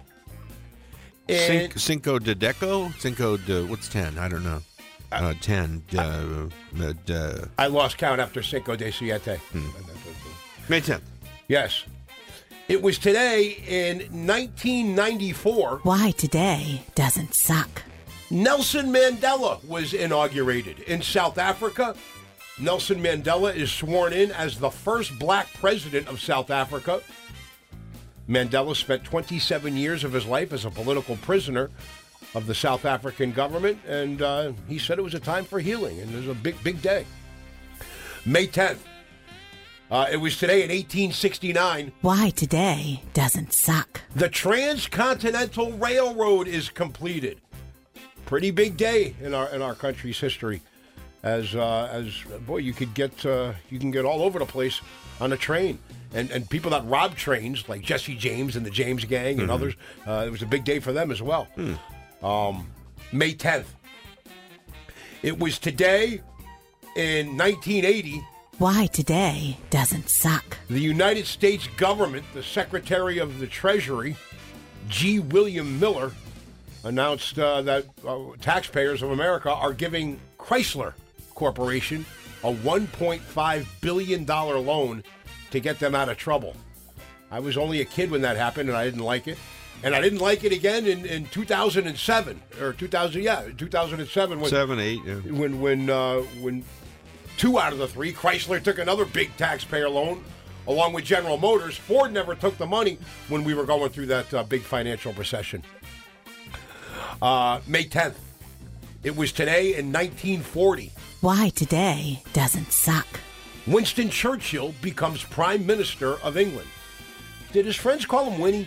And Cin- Cinco de Deco? Cinco de, what's ten? I don't know. Uh, ten. Uh, uh, uh, I lost count after Cinco de Siete. Hmm. May tenth. Yes. It was today in nineteen ninety-four. Why Today Doesn't Suck. Nelson Mandela was inaugurated in South Africa. Nelson Mandela is sworn in as the first black president of South Africa. Mandela spent twenty-seven years of his life as a political prisoner of the South African government, and uh, he said it was a time for healing, and it was a big, big day. May tenth. Uh, it was today in eighteen sixty-nine. Why Today Doesn't Suck. The Transcontinental Railroad is completed. Pretty big day in our in our country's history, as uh, as boy, you could get uh, you can get all over the place on a train, and and people that rob trains like Jesse James and the James Gang and Mm-hmm. others. Uh, it was a big day for them as well. Hmm. Um, May tenth. It was today in nineteen eighty. Why Today Doesn't Suck. The United States government, the Secretary of the Treasury, G. William Miller, announced uh, that uh, taxpayers of America are giving Chrysler Corporation a one point five billion dollars loan to get them out of trouble. I was only a kid when that happened, and I didn't like it. And I didn't like it again in, in two thousand seven, or two thousand, yeah, two thousand seven. When, Seven, eight, yeah. when when uh, when two out of the three, Chrysler took another big taxpayer loan, along with General Motors. Ford never took the money when we were going through that uh, big financial recession. Uh, May tenth. It was today in nineteen forty. Why Today Doesn't Suck. Winston Churchill becomes Prime Minister of England. Did his friends call him Winnie?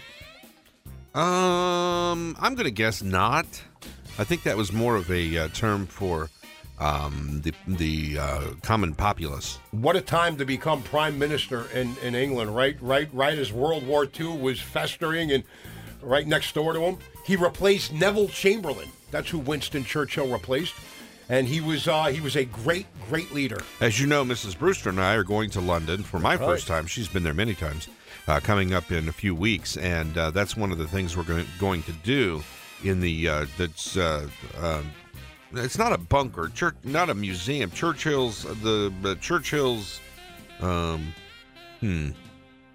Um, I'm going to guess not. I think that was more of a uh, term for um, the the uh, common populace. What a time to become Prime Minister in, in England, right? Right, right as World War Two was festering, and right next door to him, he replaced Neville Chamberlain. That's who Winston Churchill replaced, and he was uh, he was a great, great leader. As you know, Missus Brewster and I are going to London for my Right. first time. She's been there many times, uh, coming up in a few weeks, and uh, that's one of the things we're going, going to do in the uh, that's uh, uh, it's not a bunker, church, not a museum. Churchill's the, the Churchill's, um, hmm,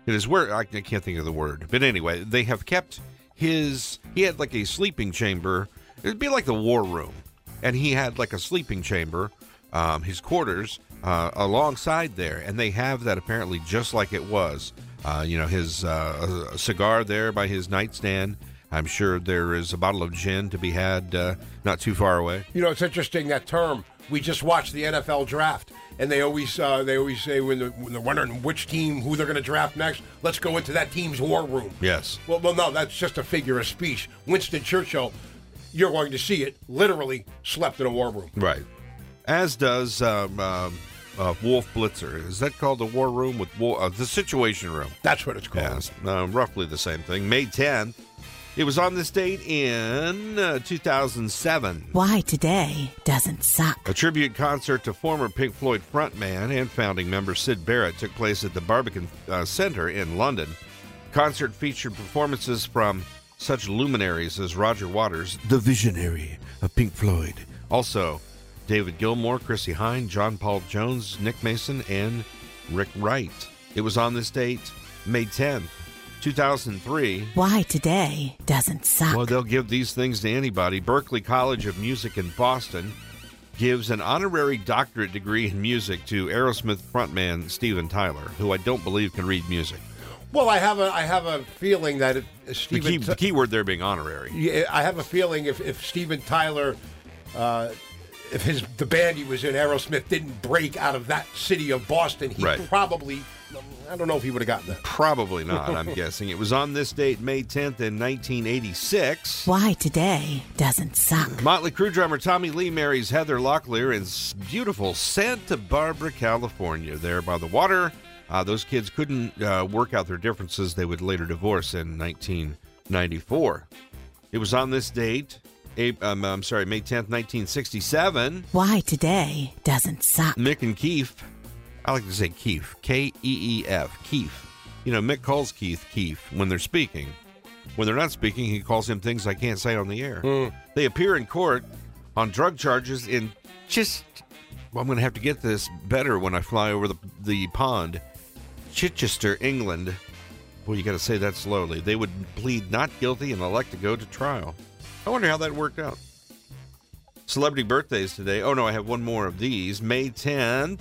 It is where I can't think of the word, but anyway, they have kept his. He had like a sleeping chamber. It'd be like the war room, and he had like a sleeping chamber, um, his quarters uh, alongside there, and they have that apparently just like it was. Uh, you know, his uh, a cigar there by his nightstand. I'm sure there is a bottle of gin to be had uh, not too far away. You know, it's interesting, that term. We just watched the N F L draft, and they always uh, they always say when, the, when they're wondering which team, who they're going to draft next, let's go into that team's war room. Yes. Well, well, no, that's just a figure of speech. Winston Churchill, you're going to see it, literally slept in a war room. Right. As does um, um, uh, Wolf Blitzer. Is that called the war room with Wolf, uh, the Situation Room? That's what it's called. Yes, uh, roughly the same thing. May tenth. It was on this date in uh, two thousand seven. Why today doesn't suck. A tribute concert to former Pink Floyd frontman and founding member Syd Barrett took place at the Barbican uh, Centre in London. Concert featured performances from such luminaries as Roger Waters, the visionary of Pink Floyd. Also, David Gilmour, Chrissie Hynde, John Paul Jones, Nick Mason, and Rick Wright. It was on this date, May tenth, two thousand three. Why today doesn't suck. Well, they'll give these things to anybody. Berklee College of Music in Boston gives an honorary doctorate degree in music to Aerosmith frontman Steven Tyler, who I don't believe can read music. Well, I have a I have a feeling that if The Steven key, the key word there being honorary. Yeah, I have a feeling if, if Steven Tyler, uh, if his the band he was in, Aerosmith, didn't break out of that city of Boston, he Right. probably, I don't know if he would have gotten that. Probably not, I'm guessing. It was on this date, May tenth in nineteen eighty-six. Why today doesn't suck. Motley Crue drummer Tommy Lee marries Heather Locklear in s- beautiful Santa Barbara, California, there by the water. Uh, those kids couldn't uh, work out their differences. They would later divorce in nineteen ninety-four. It was on this date, April, um, I'm sorry, May tenth, nineteen sixty-seven. Why today doesn't suck. Mick and Keith, I like to say Keith, K E E F, Keith. You know, Mick calls Keith Keith when they're speaking. When they're not speaking, he calls him things I can't say on the air. Mm. They appear in court on drug charges in just, well, I'm going to have to get this better when I fly over the, the pond. Chichester, England. Well, you got to say that slowly. They would plead not guilty and elect to go to trial. I wonder how that worked out. Celebrity birthdays today. Oh, no, I have one more of these. May tenth.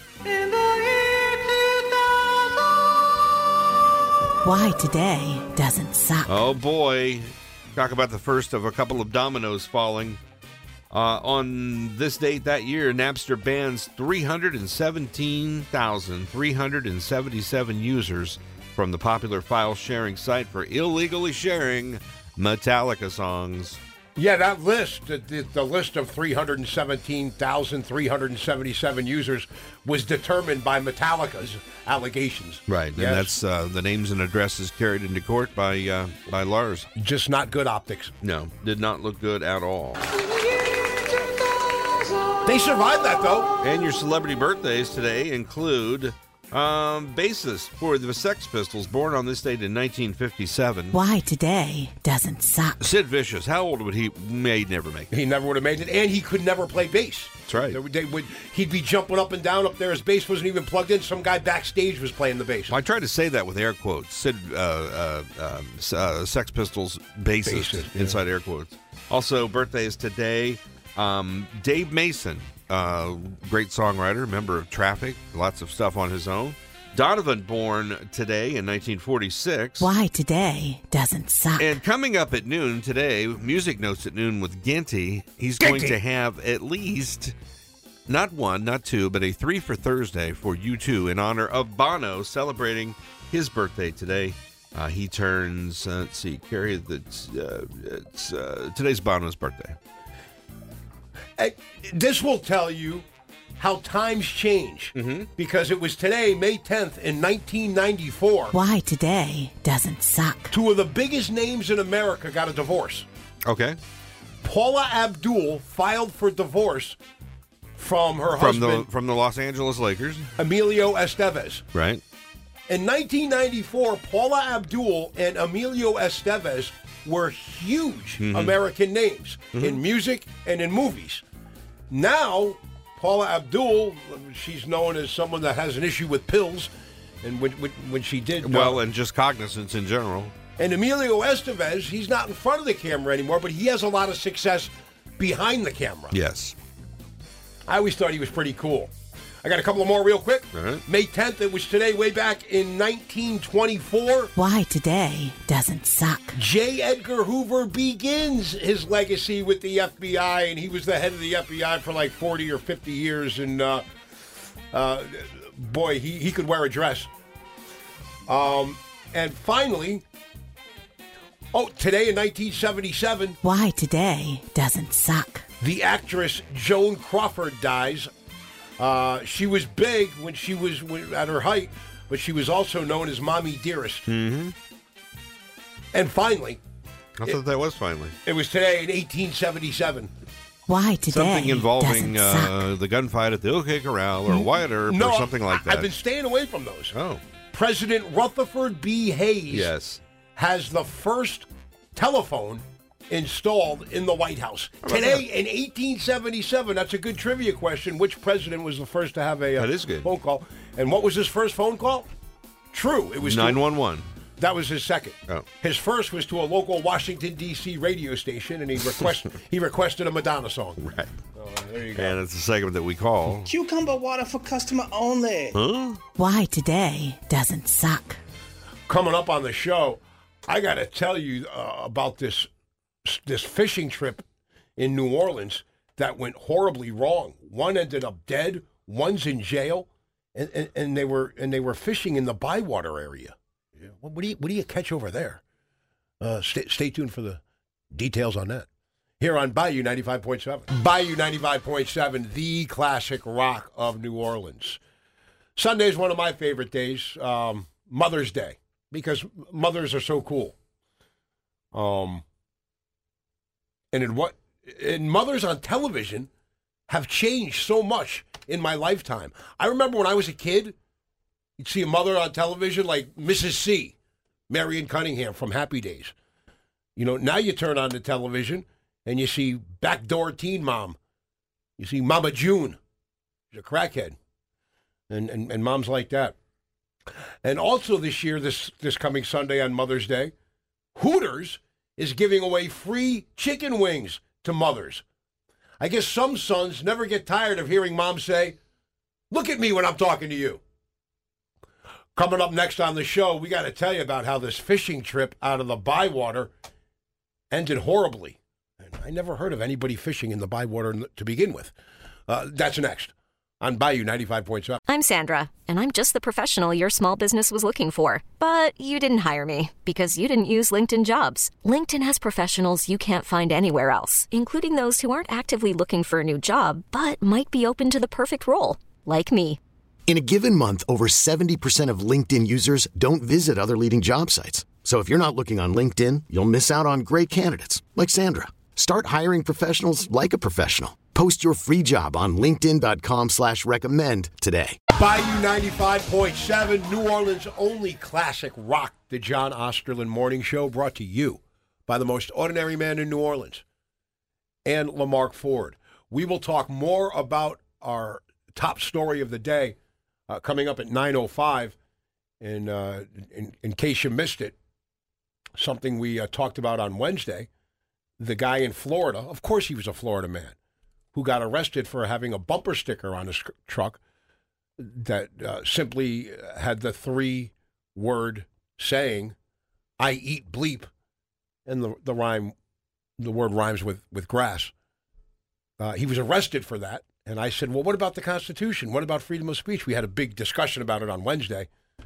Why today doesn't suck. Oh, boy. Talk about the first of a couple of dominoes falling. Uh, on this date that year, Napster bans three hundred seventeen thousand three hundred seventy-seven users from the popular file sharing site for illegally sharing Metallica songs. Yeah, that list, the, the, the list of three hundred seventeen thousand three hundred seventy-seven users was determined by Metallica's allegations. Right, and Yes. that's uh, the names and addresses carried into court by uh, by Lars. Just not good optics. No, did not look good at all. They survived that, though. And your celebrity birthdays today include um, bassist for the Sex Pistols, born on this date in nineteen fifty-seven. Why today doesn't suck. Sid Vicious, how old would he? May never make it. He never would have made it, and he could never play bass. That's right. They would, they would, he'd be jumping up and down up there. His bass wasn't even plugged in. Some guy backstage was playing the bass. I tried to say that with air quotes. Sid, uh, uh, uh, uh, Sex Pistols bassist, Bassist, yeah. inside air quotes. Also, birthdays today. Um, Dave Mason, uh, great songwriter, member of Traffic, lots of stuff on his own. Donovan, born today in nineteen forty-six. Why today doesn't suck. And coming up at noon today, Music Notes at noon with Ginty. He's going Ginty. to have at least, not one, not two, but a three for Thursday for you two in honor of Bono celebrating his birthday today. Uh, he turns, uh, let's see, Carrie, that's, uh, it's, uh, today's Bono's birthday. Uh, this will tell you how times change. Mm-hmm. Because it was today, May tenth, in nineteen ninety-four. Why today doesn't suck. Two of the biggest names in America got a divorce. Okay. Paula Abdul filed for divorce from her From husband, the from the Los Angeles Lakers, Emilio Estevez. right? In nineteen ninety-four, Paula Abdul and Emilio Estevez were huge Mm-hmm. American names in music and in movies. Now, Paula Abdul, she's known as someone that has an issue with pills, And when, when, when she did... Well, uh, and just cognizance in general. And Emilio Estevez, he's not in front of the camera anymore, but he has a lot of success behind the camera. Yes. I always thought he was pretty cool. I got a couple of more real quick. All right. May tenth, it was today, way back in nineteen twenty-four. Why today doesn't suck. J. Edgar Hoover begins his legacy with the F B I, and he was the head of the F B I for like forty or fifty years, and uh, uh, boy, he, he could wear a dress. Um, and finally, oh, today in nineteen seventy-seven, Why today doesn't suck. the actress Joan Crawford dies. Uh, she was big when she was at her height, but she was also known as Mommy Dearest. Mm-hmm. And finally, I thought it, that was finally. It was today in eighteen seventy-seven. Why today Something involving doesn't suck. uh, the gunfight at the OK Corral or Wyatt Earp No, or something like that. I've been staying away from those. Oh. President Rutherford B. Hayes Yes. has the first telephone installed in the White House. Today in eighteen seventy-seven, that's a good trivia question. Which president was the first to have a uh, That is good. phone call? And what was his first phone call? True. It was to- nine one one. That was his second. Oh. His first was to a local Washington, D C radio station, and he, request, he requested a Madonna song. Right. Oh, there you go. And it's a segment that we call. Cucumber water for customer only. Huh? Why today doesn't suck. Coming up on the show, I got to tell you uh, about this this fishing trip in New Orleans that went horribly wrong. One ended up dead. One's in jail, and, and, and they were and they were fishing in the Bywater area. What, what do you what do you catch over there? Uh, stay, stay tuned for the details on that. Here on Bayou ninety-five point seven. Bayou ninety-five point seven, the classic rock of New Orleans. Sunday is one of my favorite days, um, Mother's Day, because mothers are so cool. Um, and in what and mothers on television have changed so much in my lifetime. I remember when I was a kid, you'd see a mother on television like Missus C, Marion Cunningham from Happy Days. You know, now you turn on the television and you see Backdoor Teen Mom. You see Mama June. She's a crackhead. And, and, and moms like that. And also this year, this, this coming Sunday on Mother's Day, Hooters is giving away free chicken wings to mothers. I guess some sons never get tired of hearing mom say, "Look at me when I'm talking to you." Coming up next on the show, we got to tell you about how this fishing trip out of the Bywater ended horribly. And I never heard of anybody fishing in the Bywater to begin with. Uh, that's next on Bayou ninety-five point seven. I'm Sandra, and I'm just the professional your small business was looking for. But you didn't hire me because you didn't use LinkedIn Jobs. LinkedIn has professionals you can't find anywhere else, including those who aren't actively looking for a new job, but might be open to the perfect role, like me. In a given month, over seventy percent of LinkedIn users don't visit other leading job sites. So if you're not looking on LinkedIn, you'll miss out on great candidates like Sandra. Start hiring professionals like a professional. Post your free job on linkedin.com slash recommend today. Bayou ninety-five point seven, New Orleans' only classic rock, the John Osterlin Morning Show, brought to you by the most ordinary man in New Orleans and Lamarck Ford. We will talk more about our top story of the day uh, coming up at nine oh five. And uh, in, in case you missed it, something we uh, talked about on Wednesday, the guy in Florida, of course he was a Florida man, who got arrested for having a bumper sticker on his truck that uh, simply had the three-word saying, "I eat bleep," and the the rhyme, the word rhymes with, with grass. Uh, he was arrested for that, and I said, well, what about the Constitution? What about freedom of speech? We had a big discussion about it on Wednesday.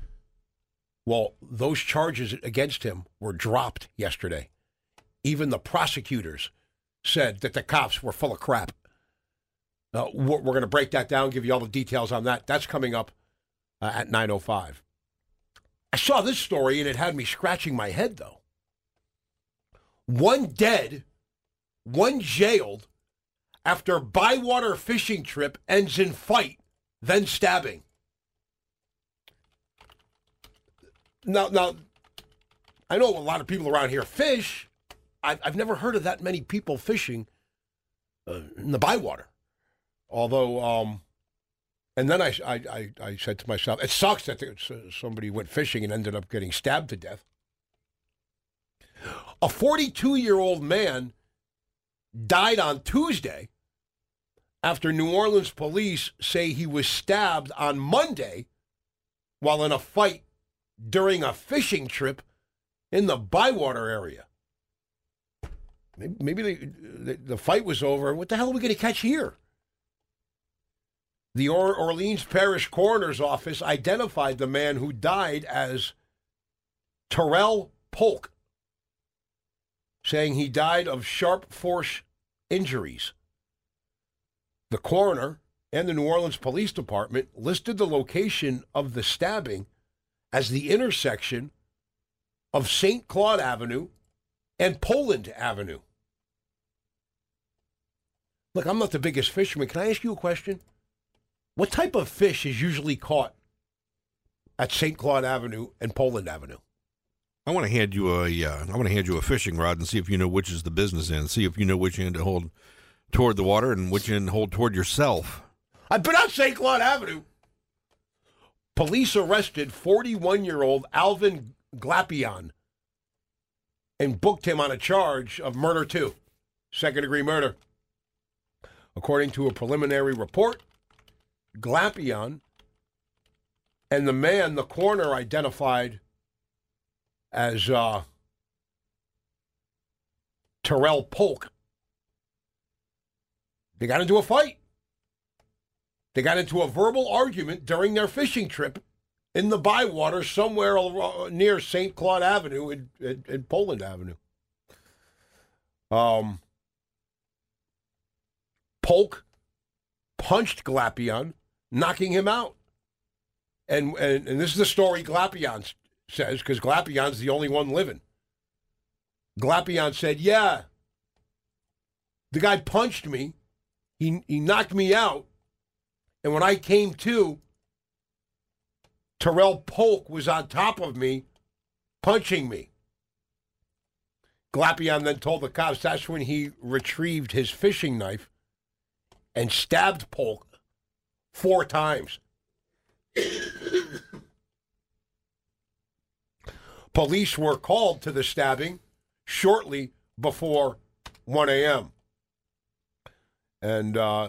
Well, those charges against him were dropped yesterday. Even the prosecutors said that the cops were full of crap. Uh, we're we're going to break that down, give you all the details on that. That's coming up uh, at nine oh five. I saw this story, and it had me scratching my head, though. One dead, one jailed, after Bywater fishing trip ends in fight, then stabbing. Now, now, I know a lot of people around here fish. I've, I've never heard of that many people fishing uh, in the Bywater. Although um, And then I, I, I, I said to myself, it sucks that there, somebody went fishing and ended up getting stabbed to death. A forty-two-year-old man died on Tuesday after New Orleans police say he was stabbed on Monday while in a fight during a fishing trip in the Bywater area. Maybe, maybe they, the, the fight was over. What the hell are we going to catch here? The or- Orleans Parish Coroner's Office identified the man who died as Terrell Polk, saying he died of sharp force injuries. The coroner and the New Orleans Police Department listed the location of the stabbing as the intersection of Saint Claude Avenue and Poland Avenue. Look, I'm not the biggest fisherman. Can I ask you a question? What type of fish is usually caught at Saint Claude Avenue and Poland Avenue? I want to hand you a uh, I want to hand you a fishing rod and see if you know which is the business end. See if you know which end to hold toward the water and which end to hold toward yourself. I've been on Saint Claude Avenue. Police arrested forty-one-year-old Alvin Glapion and booked him on a charge of murder too, second-degree murder. According to a preliminary report, Glapion and the man the coroner identified as uh, Terrell Polk, they got into a fight. They got into a verbal argument during their fishing trip in the Bywater somewhere near Saint Claude Avenue and, and, and Poland Avenue. Um, Polk punched Glapion, knocking him out. And, and, and this is the story Glapion says, because Glapion's the only one living. Glapion said, yeah, the guy punched me. He, he knocked me out. And when I came to, Terrell Polk was on top of me, punching me. Glapion then told the cops that's when he retrieved his fishing knife and stabbed Polk four times. Police were called to the stabbing shortly before one a.m. And uh,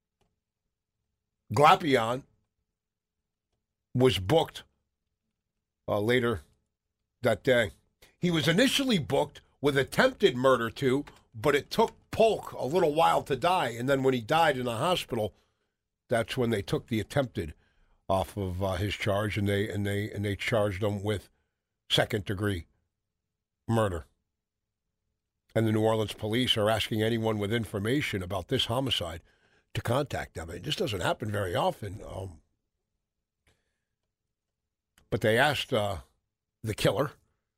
Glapion was booked uh, later that day. He was initially booked with attempted murder too, but it took Polk a little while to die. And then when he died in the hospital, that's when they took the attempted off of uh, his charge, and they and they and they charged him with second degree murder. And the New Orleans police are asking anyone with information about this homicide to contact them. It just doesn't happen very often. Um, but they asked uh, the killer,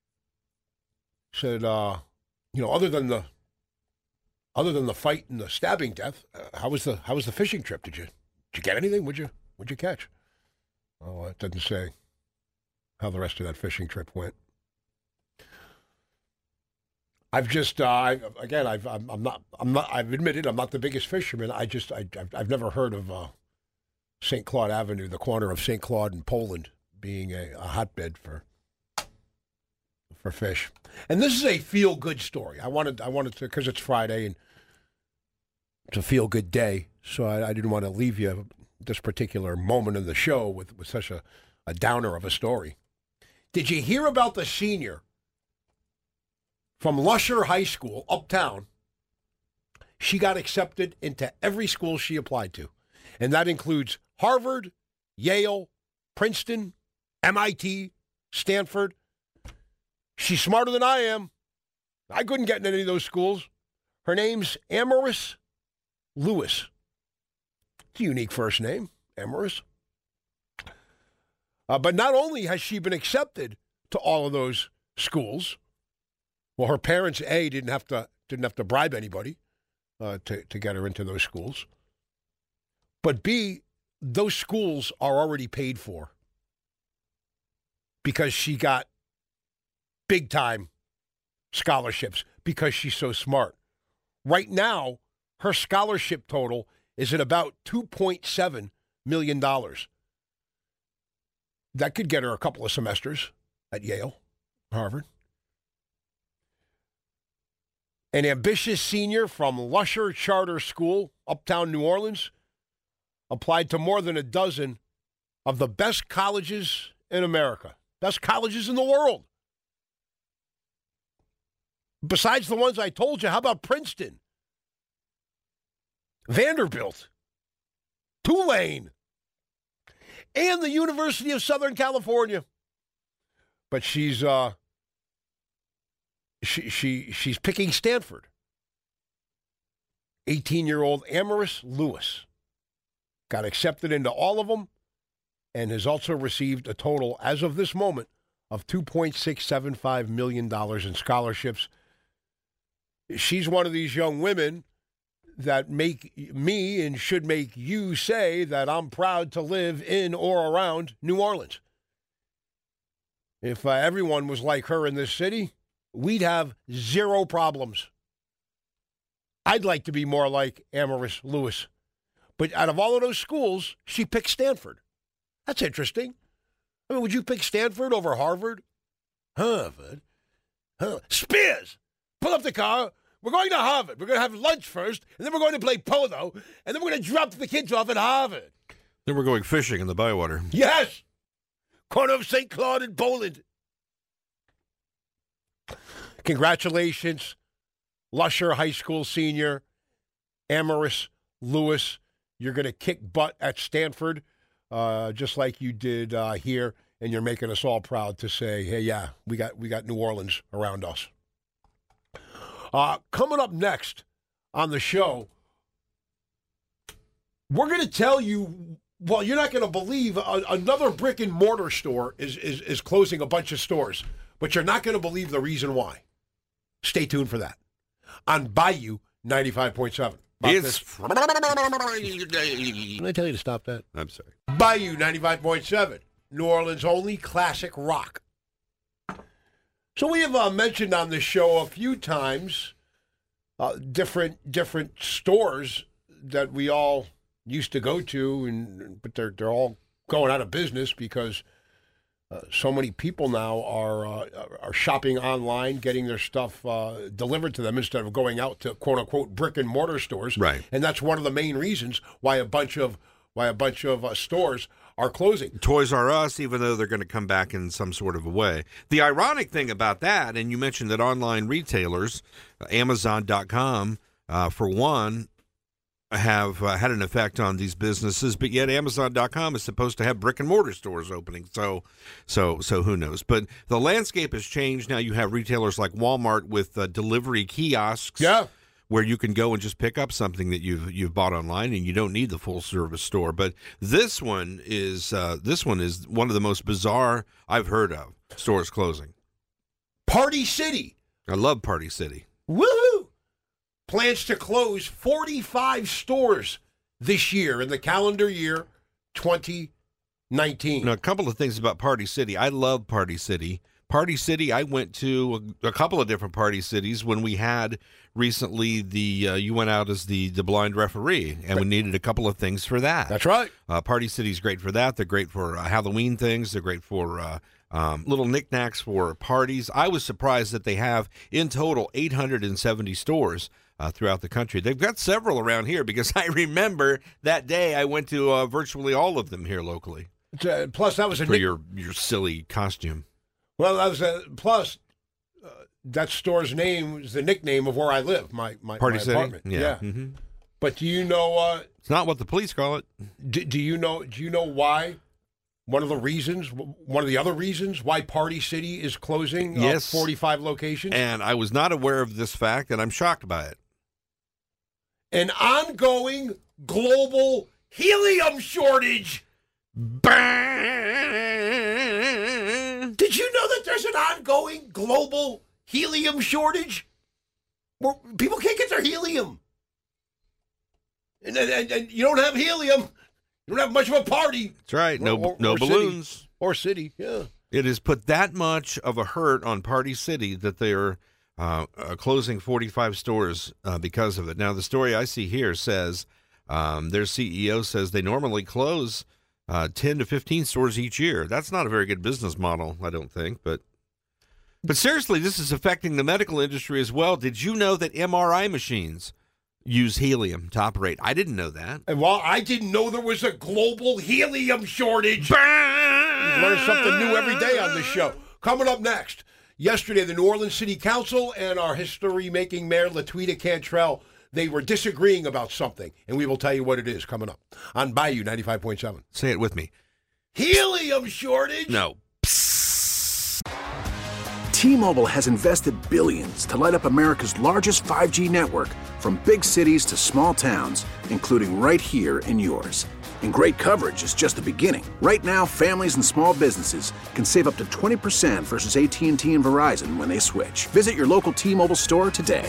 said, uh, you know, other than the other than the fight and the stabbing death, uh, how was the how was the fishing trip? Did you did you get anything? Would you would you catch? Oh, it doesn't say how the rest of that fishing trip went. I've just, uh, I, again, I've, I'm, I'm not, I'm not, I've admitted I'm not the biggest fisherman. I just, I, I've, I've never heard of uh, Saint Claude Avenue, the corner of Saint Claude and Poland, being a, a hotbed for for fish. And this is a feel-good story. I wanted, I wanted to, because it's Friday and it's a feel-good day, so I, I didn't want to leave you this particular moment in the show with, with such a, a downer of a story. Did you hear about the senior from Lusher High School, uptown? She got accepted into every school she applied to. And that includes Harvard, Yale, Princeton, M I T, Stanford. She's smarter than I am. I couldn't get in any of those schools. Her name's Amaris Lewis. It's a unique first name, Amaris. Uh, but not only has she been accepted to all of those schools, well, her parents, A, didn't have to didn't have to bribe anybody uh, to, to get her into those schools. But B, those schools are already paid for because she got big-time scholarships because she's so smart. Right now, her scholarship total is at about two point seven million dollars. That could get her a couple of semesters at Yale, Harvard. An ambitious senior from Lusher Charter School, uptown New Orleans, applied to more than a dozen of the best colleges in America, best colleges in the world. Besides the ones I told you, how about Princeton, Vanderbilt, Tulane, and the University of Southern California? But she's uh, she she she's picking Stanford. eighteen-year-old Amaris Lewis got accepted into all of them and has also received a total, as of this moment, of two point six seven five million dollars in scholarships. She's one of these young women that make me and should make you say that I'm proud to live in or around New Orleans. If uh, everyone was like her in this city, we'd have zero problems. I'd like to be more like Amaris Lewis. But out of all of those schools, she picked Stanford. That's interesting. I mean, would you pick Stanford over Harvard? Harvard? Huh. Spears! Pull up the car. We're going to Harvard. We're going to have lunch first, and then we're going to play polo, and then we're going to drop the kids off at Harvard. Then we're going fishing in the Bywater. Yes! Corner of Saint Claude and Boland. Congratulations, Lusher High School senior, Amaris Lewis. You're going to kick butt at Stanford, uh, just like you did uh, here, and you're making us all proud to say, hey, yeah, we got we got New Orleans around us. Uh, coming up next on the show, we're going to tell you, well, you're not going to believe a, another brick and mortar store is, is, is closing a bunch of stores, but you're not going to believe the reason why. Stay tuned for that on Bayou ninety-five point seven. It's Friday. Did I tell you to stop that? I'm sorry. Bayou ninety-five point seven, New Orleans' only classic rock. So we have uh, mentioned on the show a few times uh, different different stores that we all used to go to, and but they're they're all going out of business because uh, so many people now are uh, are shopping online, getting their stuff uh, delivered to them instead of going out to quote unquote brick and mortar stores. Right, and that's one of the main reasons why a bunch of why a bunch of uh, stores are closing. Toys R Us, even though they're going to come back in some sort of a way. The ironic thing about that, and you mentioned that online retailers, uh, Amazon dot com, uh, for one, have uh, had an effect on these businesses, but yet Amazon dot com is supposed to have brick and mortar stores opening. So, so, so who knows? But the landscape has changed. Now you have retailers like Walmart with uh, delivery kiosks. Yeah. Where you can go and just pick up something that you've you've bought online, and you don't need the full service store. But this one is uh, this one is one of the most bizarre I've heard of. Stores closing. Party City. I love Party City. Woohoo! Plans to close forty-five stores this year in the calendar year twenty nineteen. Now, a couple of things about Party City. I love Party City. Party City, I went to a, a couple of different Party Cities when we had recently the, uh, you went out as the, the blind referee, and we needed a couple of things for that. That's right. Uh, Party City's great for that. They're great for uh, Halloween things. They're great for uh, um, little knickknacks for parties. I was surprised that they have, in total, eight hundred seventy stores uh, throughout the country. They've got several around here because I remember that day I went to uh, virtually all of them here locally. Uh, plus, that was a for nick- your, your silly costume. Well, that was a plus. Uh, that store's name is the nickname of where I live. My my, Party my City? apartment. Yeah. yeah. Mm-hmm. But do you know? Uh, it's not what the police call it. Do, do you know? Do you know why? One of the reasons, one of the other reasons why Party City is closing. Yes, uh, forty-five locations. And I was not aware of this fact, and I'm shocked by it. An ongoing global helium shortage. Did you know that there's an ongoing global helium shortage? Where people can't get their helium. And, and, and you don't have helium, you don't have much of a party. That's right. No, or, or, no or balloons. City. Or city, yeah. It has put that much of a hurt on Party City that they are uh, uh, closing forty-five stores uh, because of it. Now, the story I see here says Um, their C E O says they normally close uh, ten to fifteen stores each year. That's not a very good business model, I don't think. But but seriously, this is affecting the medical industry as well. Did you know that M R I machines use helium to operate? I didn't know that. And while I didn't know there was a global helium shortage, you learn something new every day on this show. Coming up next, yesterday, the New Orleans City Council and our history-making mayor, Latweeta Cantrell, they were disagreeing about something, and we will tell you what it is coming up on Bayou ninety-five point seven. Say it with me. Helium shortage? No. T-Mobile has invested billions to light up America's largest five G network, from big cities to small towns, including right here in yours. And great coverage is just the beginning. Right now, families and small businesses can save up to twenty percent versus A T and T and Verizon when they switch. Visit your local T-Mobile store today.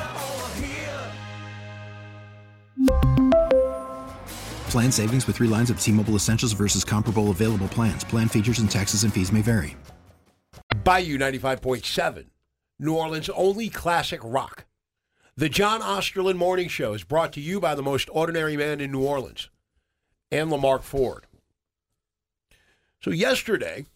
Plan savings with three lines of T-Mobile Essentials versus comparable available plans. Plan features and taxes and fees may vary. Bayou ninety-five point seven, New Orleans' only classic rock. The John Osterlin Morning Show is brought to you by the most ordinary man in New Orleans, and Lamarck Ford. So yesterday,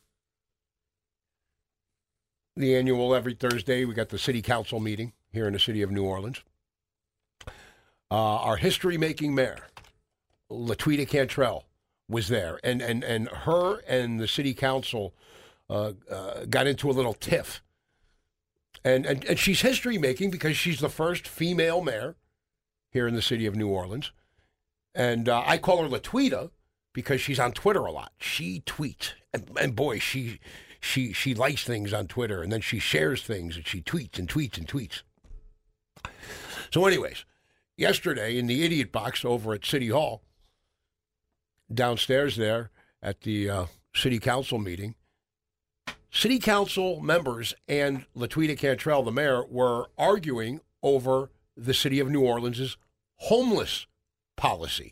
the annual every Thursday, we got the city council meeting here in the city of New Orleans. Uh, our history-making mayor, Latweeta Cantrell, was there, and and and her and the city council uh, uh, got into a little tiff. And, and and she's history-making because she's the first female mayor here in the city of New Orleans. And uh, I call her Latweeta because she's on Twitter a lot. She tweets, and, and boy, she she she likes things on Twitter, and then she shares things, and she tweets and tweets and tweets. So anyways, yesterday in the idiot box over at City Hall, downstairs there at the uh, city council meeting, city council members and Latweeta Cantrell, the mayor, were arguing over the city of New Orleans' homeless policy.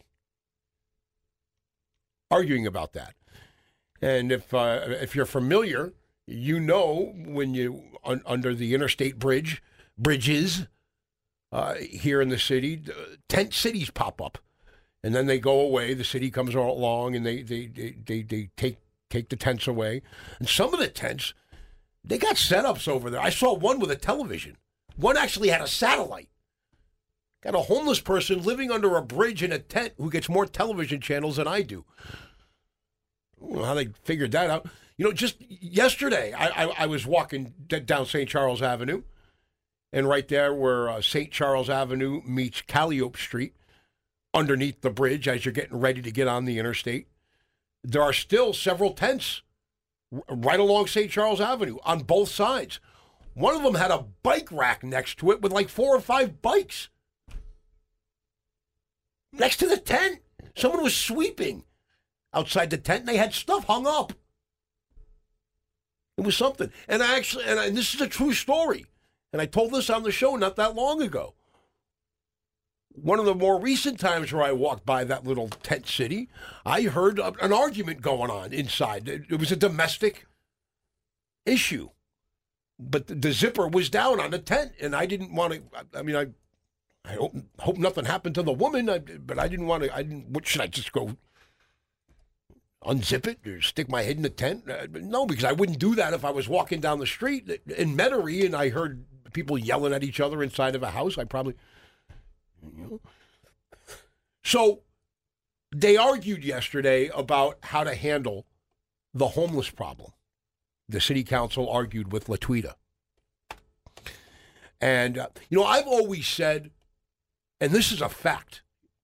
Arguing about that. And if uh, if you're familiar, you know when you, un, under the interstate bridge, bridges uh, here in the city, tent cities pop up. And then they go away. The city comes along and they they, they, they, they take take the tents away. And some of the tents, they got setups over there. I saw one with a television. One actually had a satellite. Got a homeless person living under a bridge in a tent who gets more television channels than I do. I don't know how they figured that out. You know, just yesterday, I, I, I was walking d- down Saint Charles Avenue, and right there where uh, Saint Charles Avenue meets Calliope Street, underneath the bridge as you're getting ready to get on the interstate, there are still several tents r- right along Saint Charles Avenue on both sides. One of them had a bike rack next to it with like four or five bikes. Next to the tent, someone was sweeping outside the tent, and they had stuff hung up. It was something. And I actually, and, I, and this is a true story, and I told this on the show not that long ago. One of the more recent times where I walked by that little tent city, I heard a, an argument going on inside. It, it was a domestic issue, but the, the zipper was down on the tent, and I didn't want to. I, I mean, I. I hope, hope nothing happened to the woman, I, but I didn't want to. I didn't. What should I just go unzip it or stick my head in the tent? Uh, no, because I wouldn't do that if I was walking down the street in Metairie and I heard people yelling at each other inside of a house. I probably. You know. So they argued yesterday about how to handle the homeless problem. The city council argued with Latweeta, and uh, you know, I've always said. And this is a fact.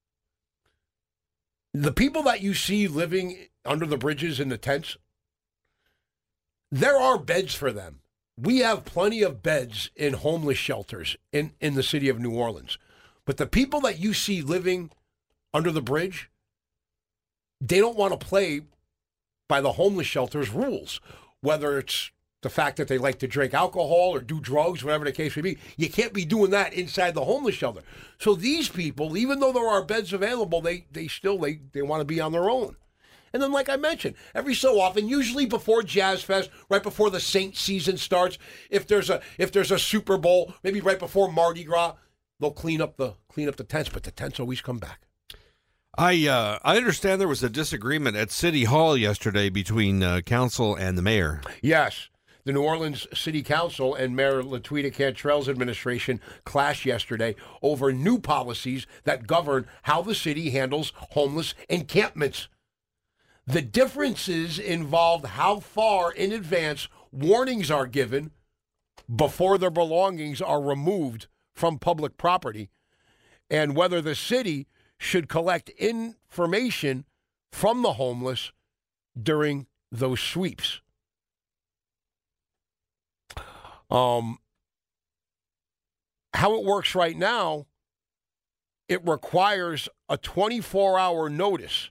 The people that you see living under the bridges in the tents, there are beds for them. We have plenty of beds in homeless shelters in, in the city of New Orleans. But the people that you see living under the bridge, they don't want to play by the homeless shelter's rules, whether it's the fact that they like to drink alcohol or do drugs, whatever the case may be. You can't be doing that inside the homeless shelter. So these people, even though there are beds available, they they still they, they want to be on their own. And then, like I mentioned, every so often, usually before Jazz Fest, right before the Saint season starts, if there's a if there's a Super Bowl, maybe right before Mardi Gras, they'll clean up the clean up the tents, but the tents always come back. I uh, I understand there was a disagreement at City Hall yesterday between uh, council and the mayor. Yes. The New Orleans City Council and Mayor Latweeta Cantrell's administration clashed yesterday over new policies that govern how the city handles homeless encampments. The differences involved how far in advance warnings are given before their belongings are removed from public property, and whether the city should collect information from the homeless during those sweeps. Um, how it works right now, it requires a twenty-four hour notice.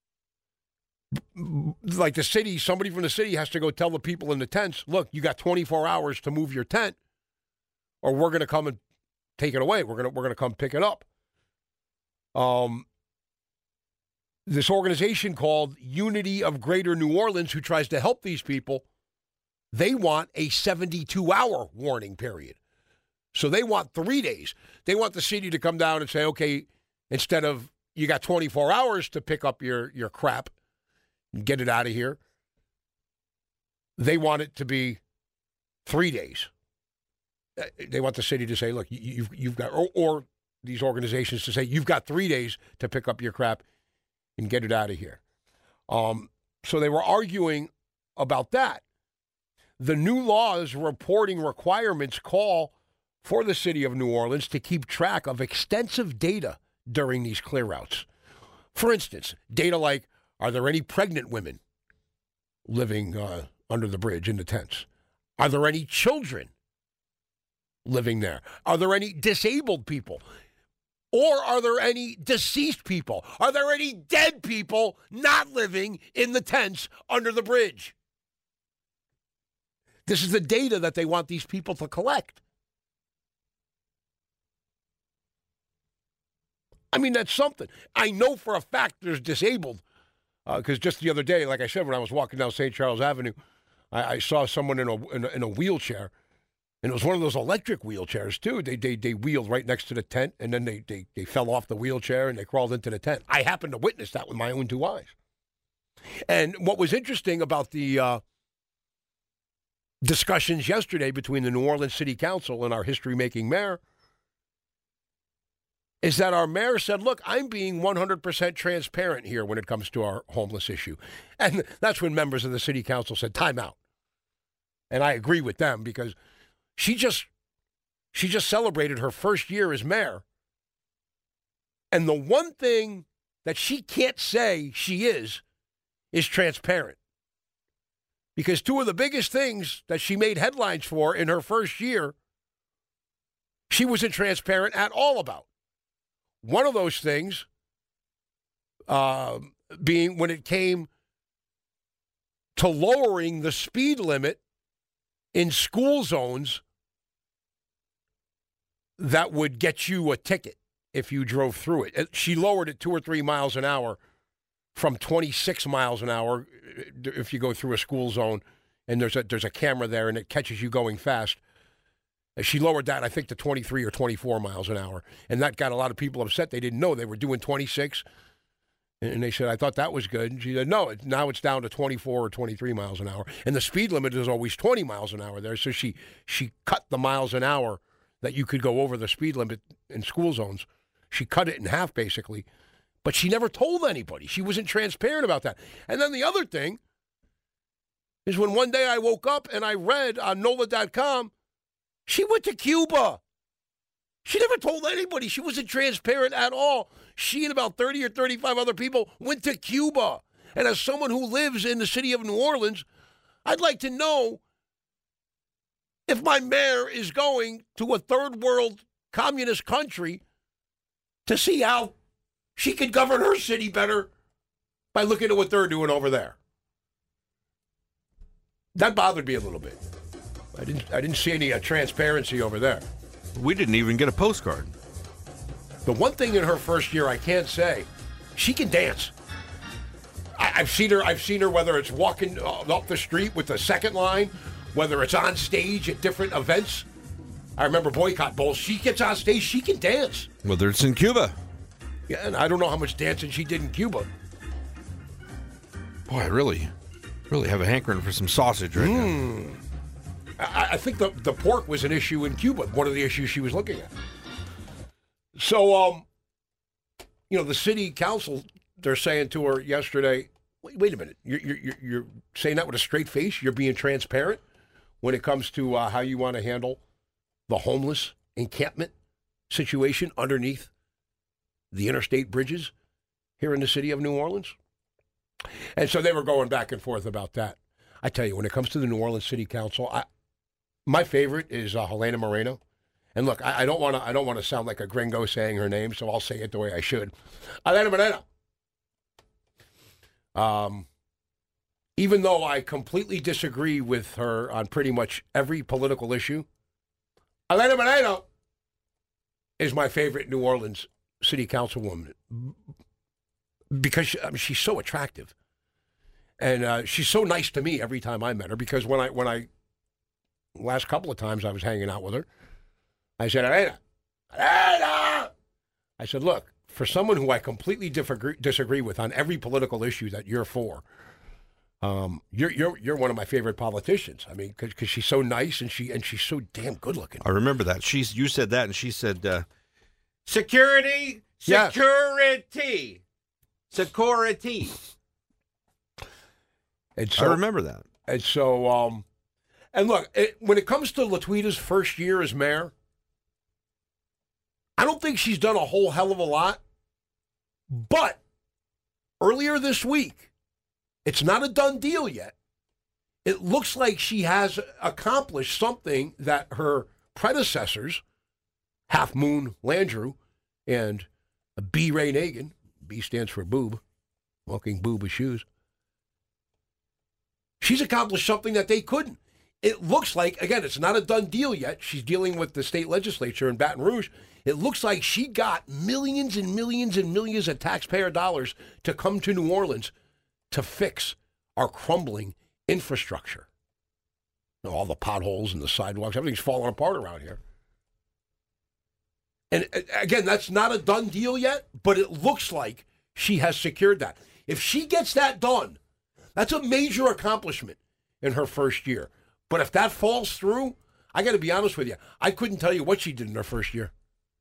Like the city, somebody from the city has to go tell the people in the tents, look, you got twenty-four hours to move your tent, or we're going to come and take it away. We're going to we're going to come pick it up. Um, this organization called Unity of Greater New Orleans, who tries to help these people, they want a seventy-two hour warning period. So they want three days. They want the city to come down and say, okay, instead of you got twenty-four hours to pick up your, your crap and get it out of here, they want it to be three days. They want the city to say, look, you've, you've got, or, or these organizations to say, you've got three days to pick up your crap and get it out of here. Um, so they were arguing about that. The new law's reporting requirements call for the city of New Orleans to keep track of extensive data during these clearouts. For instance, data like, are there any pregnant women living uh, under the bridge in the tents? Are there any children living there? Are there any disabled people? Or are there any deceased people? Are there any dead people not living in the tents under the bridge? This is the data that they want these people to collect. I mean, that's something. I know for a fact there's disabled, because uh, just the other day, like I said, when I was walking down Saint Charles Avenue, I, I saw someone in a, in a in a wheelchair, and it was one of those electric wheelchairs, too. They they they wheeled right next to the tent, and then they, they, they fell off the wheelchair, and they crawled into the tent. I happened to witness that with my own two eyes. And what was interesting about the uh, discussions yesterday between the New Orleans City Council and our history-making mayor is that our mayor said, look, I'm being one hundred percent transparent here when it comes to our homeless issue. And that's when members of the city council said, time out. And I agree with them, because she just she just celebrated her first year as mayor. And the one thing that she can't say she is, is transparent. Because two of the biggest things that she made headlines for in her first year, she wasn't transparent at all about. One of those things uh, being when it came to lowering the speed limit in school zones that would get you a ticket if you drove through it. She lowered it two or three miles an hour from twenty-six miles an hour if you go through a school zone and there's a, there's a camera there and it catches you going fast. She lowered that, I think, to twenty-three or twenty-four miles an hour. And that got a lot of people upset. They didn't know. They were doing twenty-six. And they said, I thought that was good. And she said, no, now it's down to twenty-four or twenty-three miles an hour. And the speed limit is always twenty miles an hour there. So she, she cut the miles an hour that you could go over the speed limit in school zones. She cut it in half, basically. But she never told anybody. She wasn't transparent about that. And then the other thing is when one day I woke up and I read on N O L A dot com, she went to Cuba. She never told anybody. She wasn't transparent at all. She and about thirty or thirty-five other people went to Cuba. And as someone who lives in the city of New Orleans, I'd like to know if my mayor is going to a third world communist country to see how she could govern her city better by looking at what they're doing over there. That bothered me a little bit. I didn't I didn't see any uh, transparency over there. We didn't even get a postcard. The one thing in her first year I can't say, she can dance. I, I've seen her. I've seen her whether it's walking uh, up the street with the second line, whether it's on stage at different events. I remember Boycott Bowl. She gets on stage. She can dance. Whether it's in Cuba. Yeah, and I don't know how much dancing she did in Cuba. Boy, I really, really have a hankering for some sausage right mm. now. I, I think the, the pork was an issue in Cuba, one of the issues she was looking at. So, um, you know, the city council, they're saying to her yesterday, wait, wait a minute, you're, you're, you're saying that with a straight face? You're being transparent when it comes to uh, how you want to handle the homeless encampment situation underneath the interstate bridges here in the city of New Orleans? And so they were going back and forth about that. I tell you, when it comes to the New Orleans City Council, I, my favorite is uh, Helena Moreno. And look, I, I don't want to I don't want to sound like a gringo saying her name, so I'll say it the way I should. Helena Moreno. Um, even though I completely disagree with her on pretty much every political issue, Helena Moreno is my favorite New Orleans City Councilwoman because she, I mean, she's so attractive, and uh, she's so nice to me every time I met her. Because when I when I last couple of times I was hanging out with her, I said, Helena, Helena, I said, look, for someone who I completely disagree, disagree with on every political issue that you're for, um, you're you're you're one of my favorite politicians. I mean, because she's so nice and she and she's so damn good looking. I remember that. She's you said that, and she said, uh, "Security, Yeah. security, security." And so, I remember that. And so, um, and look, it, when it comes to Latuita's first year as mayor, I don't think she's done a whole hell of a lot. But earlier this week, it's not a done deal yet. It looks like she has accomplished something that her predecessors, Half Moon Landrieu and B. Ray Nagin, B stands for boob, walking boob with shoes. She's accomplished something that they couldn't. It looks like, again, it's not a done deal yet. She's dealing with the state legislature in Baton Rouge. It looks like she got millions and millions and millions of taxpayer dollars to come to New Orleans to fix our crumbling infrastructure. You know, all the potholes and the sidewalks, everything's falling apart around here. And again, that's not a done deal yet, but it looks like she has secured that. If she gets that done, that's a major accomplishment in her first year. But if that falls through, I got to be honest with you, I couldn't tell you what she did in her first year.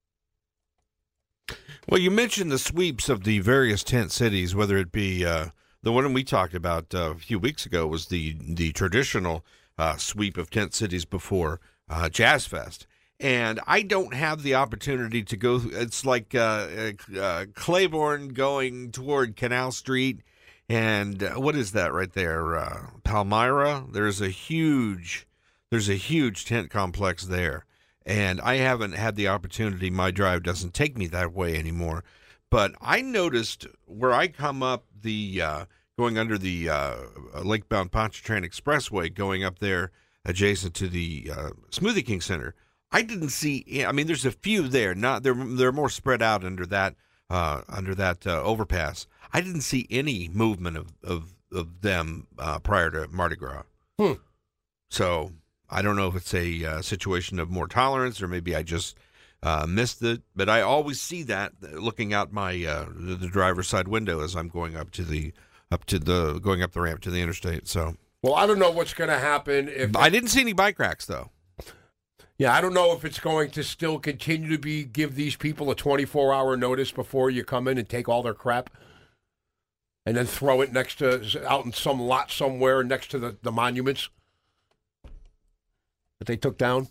Well, you mentioned the sweeps of the various tent cities, whether it be uh, the one we talked about uh, a few weeks ago was the the traditional uh, sweep of tent cities before uh, Jazz Fest. And I don't have the opportunity to go. It's like uh, uh, Claiborne going toward Canal Street. And uh, what is that right there? Uh, Palmyra? There's a huge, there's a huge tent complex there. And I haven't had the opportunity. My drive doesn't take me that way anymore. But I noticed where I come up the, uh, going under the uh, Lakebound Pontchartrain Expressway, going up there adjacent to the uh, Smoothie King Center, I didn't see, I mean, there's a few there. Not They're, they're more spread out under that, uh, under that uh, overpass. I didn't see any movement of, of, of them uh, prior to Mardi Gras. Hmm. So I don't know if it's a uh, situation of more tolerance or maybe I just uh, missed it. But I always see that looking out my uh, the, the driver's side window as I'm going up to the up to the going up the ramp to the interstate. So well, I don't know what's going to happen if I didn't see any bike racks though. Yeah, I don't know if it's going to still continue to be give these people a twenty-four hour notice before you come in and take all their crap. And then throw it next to, out in some lot somewhere next to the, the monuments that they took down.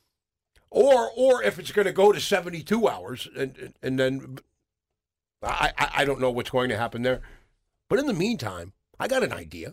Or or if it's going to go to seventy-two hours, and and then I, I, I don't know what's going to happen there. But in the meantime, I got an idea.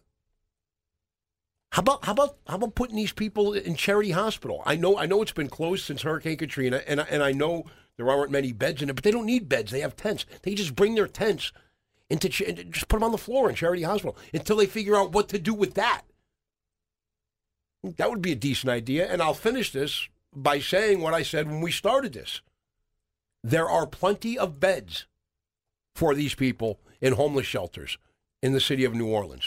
How about how about how about putting these people in Charity Hospital? I know I know it's been closed since Hurricane Katrina, and and I know there aren't many beds in it, but they don't need beds. They have tents. They just bring their tents into just put them on the floor in Charity Hospital until they figure out what to do with that. That would be a decent idea. And I'll finish this by saying what I said when we started this. There are plenty of beds for these people in homeless shelters in the city of New Orleans.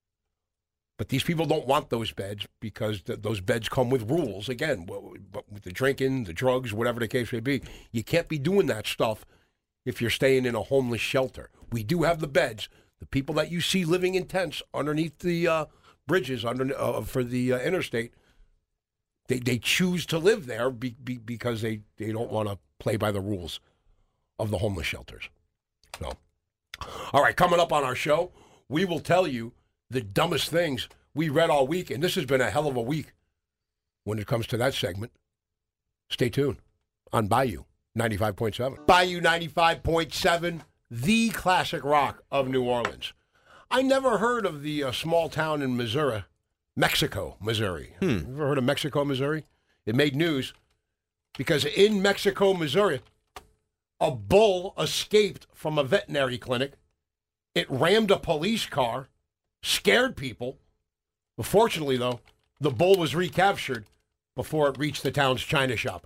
But these people don't want those beds because th- those beds come with rules. Again, with the drinking, the drugs, whatever the case may be. You can't be doing that stuff if you're staying in a homeless shelter. We do have the beds. The people that you see living in tents underneath the uh, bridges under uh, for the uh, interstate, they they choose to live there be, be, because they, they don't want to play by the rules of the homeless shelters. So, all right, coming up on our show, we will tell you the dumbest things we read all week, and this has been a hell of a week when it comes to that segment. Stay tuned on Bayou ninety-five point seven. Bayou ninety-five point seven, the classic rock of New Orleans. I never heard of the uh, small town in Missouri, Mexico, Missouri. Hmm. You ever heard of Mexico, Missouri? It made news because in Mexico, Missouri, a bull escaped from a veterinary clinic. It rammed a police car, scared people. But fortunately, though, the bull was recaptured before it reached the town's china shop.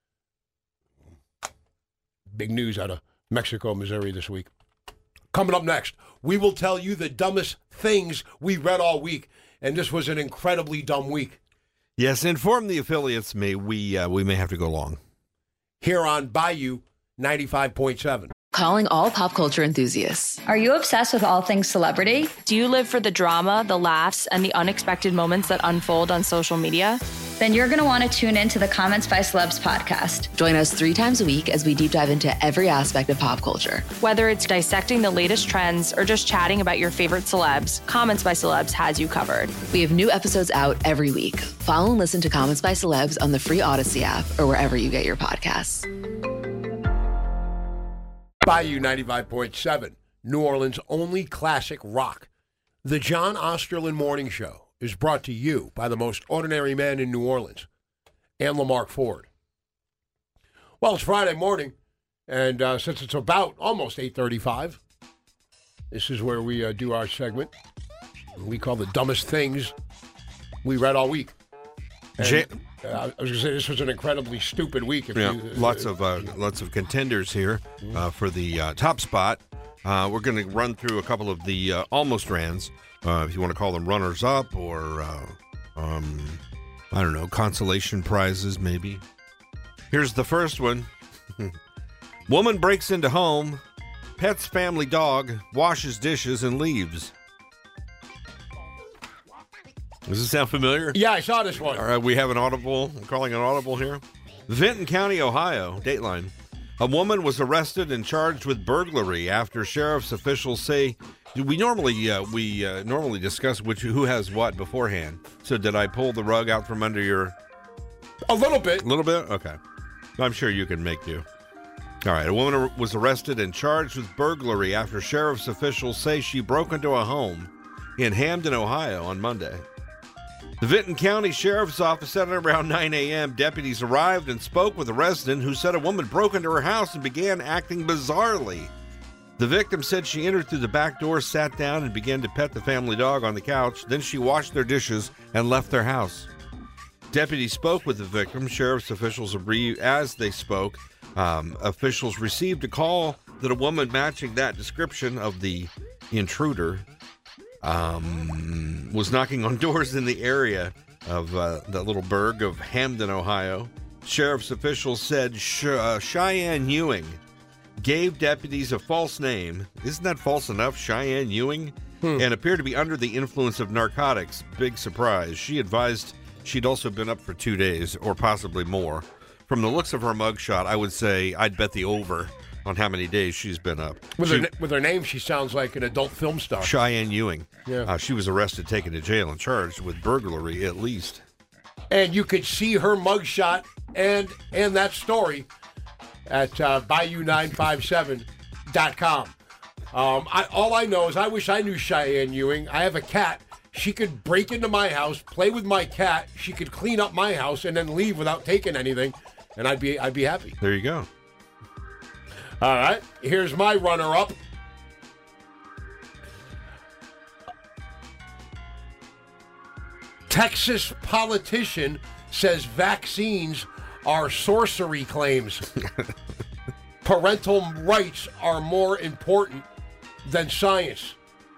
Big news out of Mexico, Missouri this week. Coming up next, we will tell you the dumbest things we read all week. And this was an incredibly dumb week. Yes, inform the affiliates. May we uh, we may have to go long. Here on Bayou ninety-five point seven. Calling all pop culture enthusiasts. Are you obsessed with all things celebrity? Do you live for the drama, the laughs, and the unexpected moments that unfold on social media? Then you're going to want to tune in to the Comments by Celebs podcast. Join us three times a week as we deep dive into every aspect of pop culture. Whether it's dissecting the latest trends or just chatting about your favorite celebs, Comments by Celebs has you covered. We have new episodes out every week. Follow and listen to Comments by Celebs on the free Odyssey app or wherever you get your podcasts. Bayou ninety-five point seven, New Orleans' only classic rock. The John Osterlin Morning Show is brought to you by the most ordinary man in New Orleans, and Lamarck Ford. Well, it's Friday morning, and uh, since it's about almost eight thirty-five, this is where we uh, do our segment. We call the dumbest things we read all week. And, J- uh, I was going to say this was an incredibly stupid week. If yeah, you, uh, lots of uh, lots of contenders here uh, for the uh, top spot. Uh, we're going to run through a couple of the uh, almost rans, uh, if you want to call them runners up or uh, um, I don't know, consolation prizes maybe. Here's the first one. Woman breaks into home, pets family dog, washes dishes, and leaves. Does this sound familiar? Yeah, I saw this one. All right, we have an audible. I'm calling an audible here. Vinton County, Ohio, Dateline. A woman was arrested and charged with burglary after sheriff's officials say we normally uh, we uh, normally discuss which who has what beforehand. So did I pull the rug out from under your? A little bit. A little bit. Okay. I'm sure you can make do. All right. A woman was arrested and charged with burglary after sheriff's officials say she broke into a home in Hamden, Ohio, on Monday. The Vinton County Sheriff's Office said at around nine a.m., deputies arrived and spoke with a resident who said a woman broke into her house and began acting bizarrely. The victim said she entered through the back door, sat down, and began to pet the family dog on the couch. Then she washed their dishes and left their house. Deputies spoke with the victim. Sheriff's officials agreed. As they spoke, um, officials received a call that a woman matching that description of the intruder Um, was knocking on doors in the area of uh, the little burg of Hamden, Ohio. Sheriff's officials said Sh- uh, Cheyenne Ewing gave deputies a false name. Isn't that false enough, Cheyenne Ewing? Hmm. And appeared to be under the influence of narcotics. Big surprise. She advised she'd also been up for two days, or possibly more. From the looks of her mugshot, I would say I'd bet the over on how many days she's been up. With, she, her, with her name, she sounds like an adult film star. Cheyenne Ewing. Yeah. Uh, she was arrested, taken to jail, and charged with burglary at least. And you could see her mugshot and and that story at uh, Bayou nine five seven dot com. Um, I, all I know is I wish I knew Cheyenne Ewing. I have a cat. She could break into my house, play with my cat. She could clean up my house and then leave without taking anything, and I'd be I'd be happy. There you go. All right, here's my runner-up. Texas politician says vaccines are sorcery claims. Parental rights are more important than science.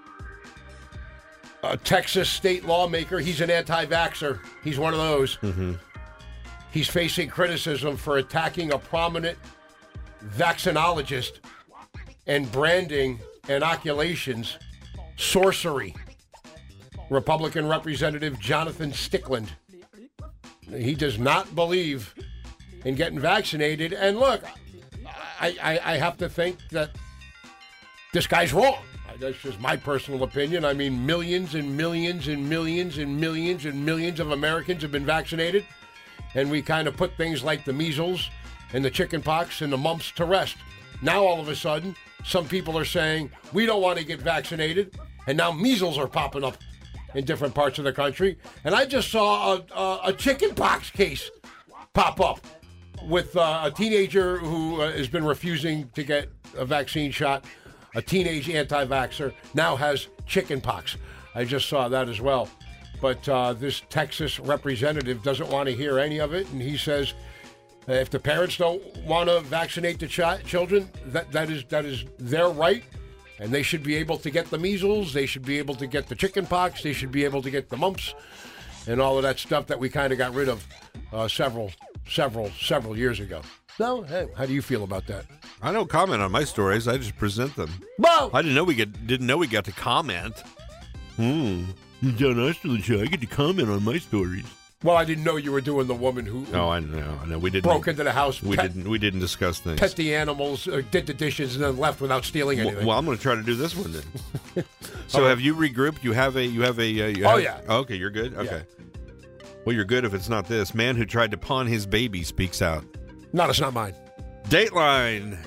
A Texas state lawmaker, he's an anti-vaxxer. He's one of those. Mm-hmm. He's facing criticism for attacking a prominent vaccinologist and branding inoculations sorcery. Republican Representative Jonathan Stickland. He does not believe in getting vaccinated. And look, I, I, I have to think that this guy's wrong. That's just my personal opinion. I mean, millions and millions and millions and millions and millions of Americans have been vaccinated. And we kind of put things like the measles and the chicken pox and the mumps to rest. Now, all of a sudden, some people are saying, we don't want to get vaccinated. And now measles are popping up in different parts of the country. And I just saw a, a, a chicken pox case pop up with uh, a teenager who uh, has been refusing to get a vaccine shot. A teenage anti-vaxxer now has chicken pox. I just saw that as well. But uh, this Texas representative doesn't want to hear any of it. And he says uh, if the parents don't want to vaccinate the ch- children, that, that is that is their right. And they should be able to get the measles. They should be able to get the chicken pox. They should be able to get the mumps and all of that stuff that we kind of got rid of uh, several, several, several years ago. No? Hey, how do you feel about that? I don't comment on my stories. I just present them. Whoa! I didn't know we get didn't know we got to comment. Hmm. John Osterlin show. I get to comment on my stories. Well, I didn't know you were doing the woman who. No, I know. I know. We didn't broke into the house. We pet, didn't. We didn't discuss things. Pet the animals, uh, did the dishes, and then left without stealing anything. Well, well I'm going to try to do this one then. So, right. Have you regrouped? You have a. You have a. Uh, you oh have, yeah. Oh, okay, you're good. Okay. Yeah. Well, you're good if it's not this. Man who tried to pawn his baby speaks out. No, it's not mine. Dateline.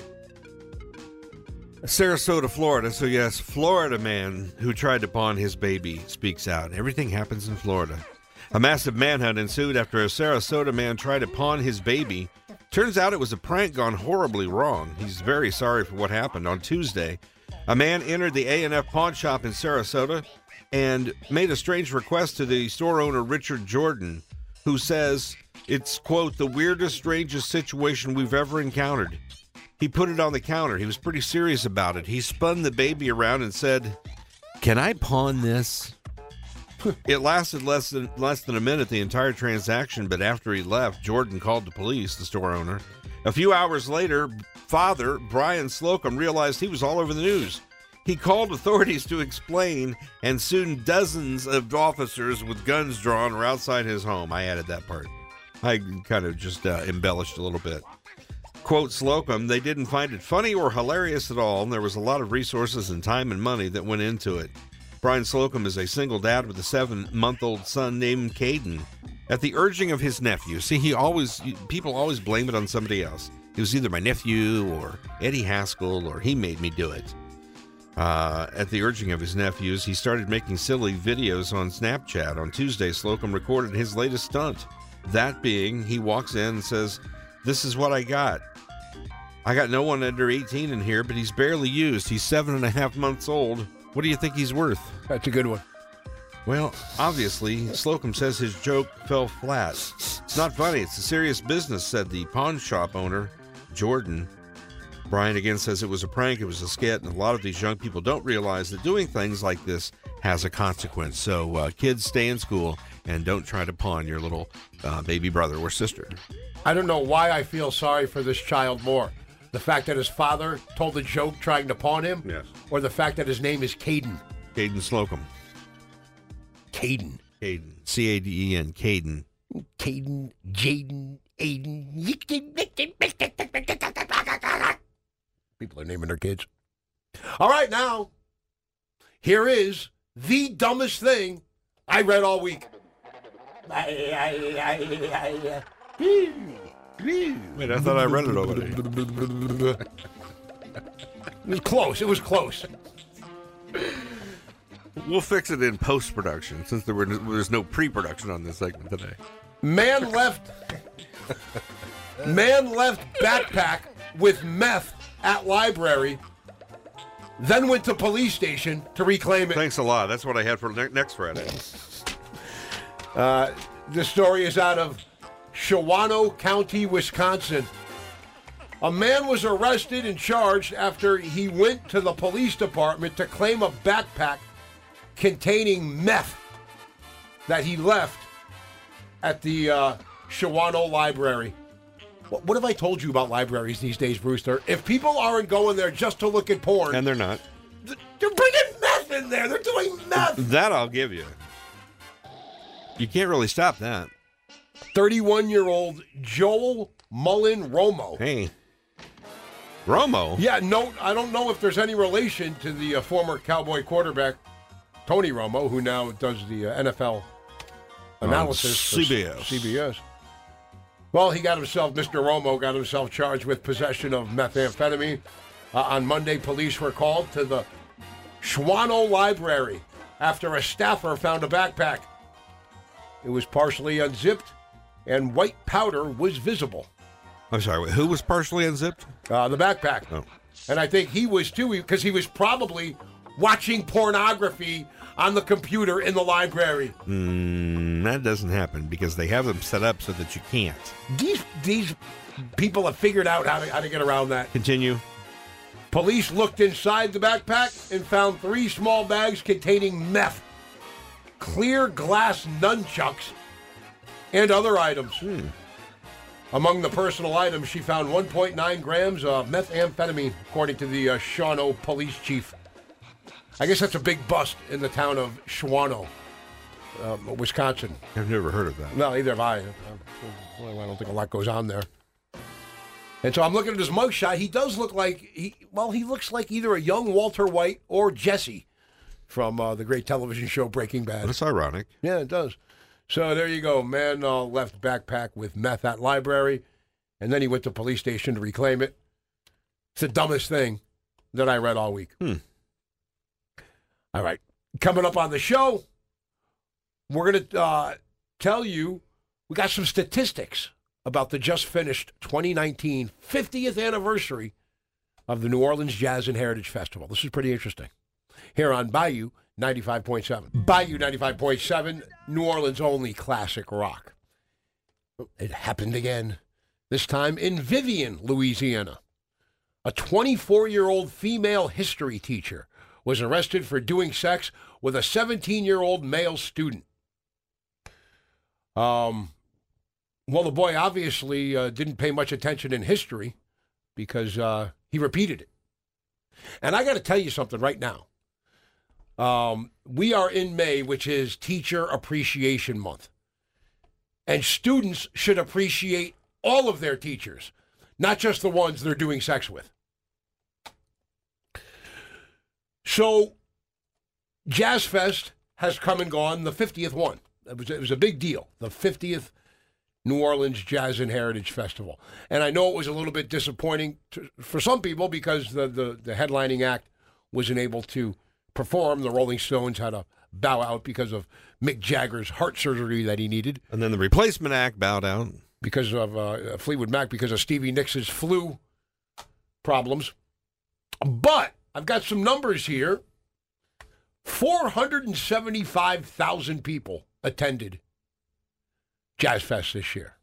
Sarasota, Florida. So, yes, Florida man who tried to pawn his baby speaks out. Everything happens in Florida. A massive manhunt ensued after a Sarasota man tried to pawn his baby. Turns out it was a prank gone horribly wrong. He's very sorry for what happened. On Tuesday, a man entered the A and F pawn shop in Sarasota and made a strange request to the store owner, Richard Jordan, who says it's, quote, the weirdest, strangest situation we've ever encountered. He put it on the counter. He was pretty serious about it. He spun the baby around and said, "Can I pawn this?" It lasted less than less than a minute, the entire transaction, but after he left, Jordan called the police, the store owner. A few hours later, father, Brian Slocum, realized he was all over the news. He called authorities to explain, and soon dozens of officers with guns drawn were outside his home. I added that part. I kind of just uh, embellished a little bit. Quote Slocum, they didn't find it funny or hilarious at all, and there was a lot of resources and time and money that went into it. Brian Slocum is a single dad with a seven-month-old son named Caden. At the urging of his nephew, see, he always, people always blame it on somebody else. It was either my nephew or Eddie Haskell or he made me do it. Uh, at the urging of his nephews, he started making silly videos on Snapchat. On Tuesday, Slocum recorded his latest stunt. That being, he walks in and says, "This is what I got. I got no one under eighteen in here, but he's barely used. He's seven and a half months old. What do you think he's worth?" That's a good one. Well, obviously, Slocum says his joke fell flat. It's not funny. It's a serious business, said the pawn shop owner, Jordan. Brian again says it was a prank, it was a skit, and a lot of these young people don't realize that doing things like this has a consequence. So uh, kids, stay in school and don't try to pawn your little uh, baby brother or sister. I don't know why I feel sorry for this child more. The fact that his father told a joke trying to pawn him? Yes. Or the fact that his name is Caden? Caden Slocum. Caden. Caden. C A D E N. Caden. Caden, Jaden, Aiden. People are naming their kids. All right, now, here is the dumbest thing I read all week. Wait, I thought I read it already. It was close. It was close. We'll fix it in post-production since there were there's no pre-production on this segment today. Man left Man left backpack with meth at library, then went to police station to reclaim it. Thanks a lot. That's what I had for ne- next Friday. Uh, the story is out of Shawano County, Wisconsin. A man was arrested and charged after he went to the police department to claim a backpack containing meth that he left at the uh, Shawano Library. What, what have I told you about libraries these days, Brewster? If people aren't going there just to look at porn, And they're not. th- they're bringing meth in there. They're doing meth. That I'll give you. You can't really stop that. thirty-one-year-old Joel Mullen Romo. Hey. Romo? Yeah, no, I don't know if there's any relation to the uh, former Cowboy quarterback, Tony Romo, who now does the uh, N F L analysis. C B S. C B S. Well, he got himself, Mister Romo got himself charged with possession of methamphetamine. Uh, on Monday, police were called to the Shawano Library after a staffer found a backpack. It was partially unzipped, and white powder was visible. I'm sorry, who was partially unzipped? Uh, the backpack. Oh. And I think he was too, because he was probably watching pornography on the computer in the library. Mm, that doesn't happen because they have them set up so that you can't. These these people have figured out how to, how to get around that. Continue. Police looked inside the backpack and found three small bags containing meth, clear glass nunchucks, and other items. Hmm. Among the personal items, she found one point nine grams of methamphetamine, according to the uh, Shawano police chief. I guess that's a big bust in the town of Shawano, um, Wisconsin. I've never heard of that. No, either have I. I don't think a lot goes on there. And so I'm looking at his mugshot. He does look like, he well, he looks like either a young Walter White or Jesse from uh, the great television show Breaking Bad. That's ironic. Yeah, it does. So there you go. Man uh, left backpack with meth at library, and then he went to police station to reclaim it. It's the dumbest thing that I read all week. Hmm. All right. Coming up on the show, we're going to uh, tell you, we got some statistics about the just finished twenty nineteen fiftieth anniversary of the New Orleans Jazz and Heritage Festival. This is pretty interesting. Here on Bayou ninety-five point seven. Bayou ninety-five point seven, New Orleans' only classic rock. It happened again, this time in Vivian, Louisiana. A twenty-four-year-old female history teacher was arrested for doing sex with a seventeen-year-old male student. Um, well, the boy obviously uh, didn't pay much attention in history because uh, he repeated it. And I got to tell you something right now. Um, we are in May, which is Teacher Appreciation Month. And students should appreciate all of their teachers, not just the ones they're doing sex with. So, Jazz Fest has come and gone, the fiftieth one. It was, it was a big deal, the fiftieth New Orleans Jazz and Heritage Festival. And I know it was a little bit disappointing to, for some people because the, the, the headlining act wasn't able to perform. The Rolling Stones had to bow out because of Mick Jagger's heart surgery that he needed. And then the replacement act bowed out. Because of uh, Fleetwood Mac, because of Stevie Nicks' flu problems. But I've got some numbers here. four hundred seventy-five thousand people attended Jazz Fest this year.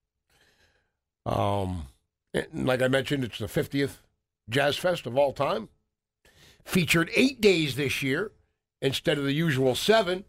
Um, like I mentioned, it's the fiftieth Jazz Fest of all time. Featured eight days this year instead of the usual seven.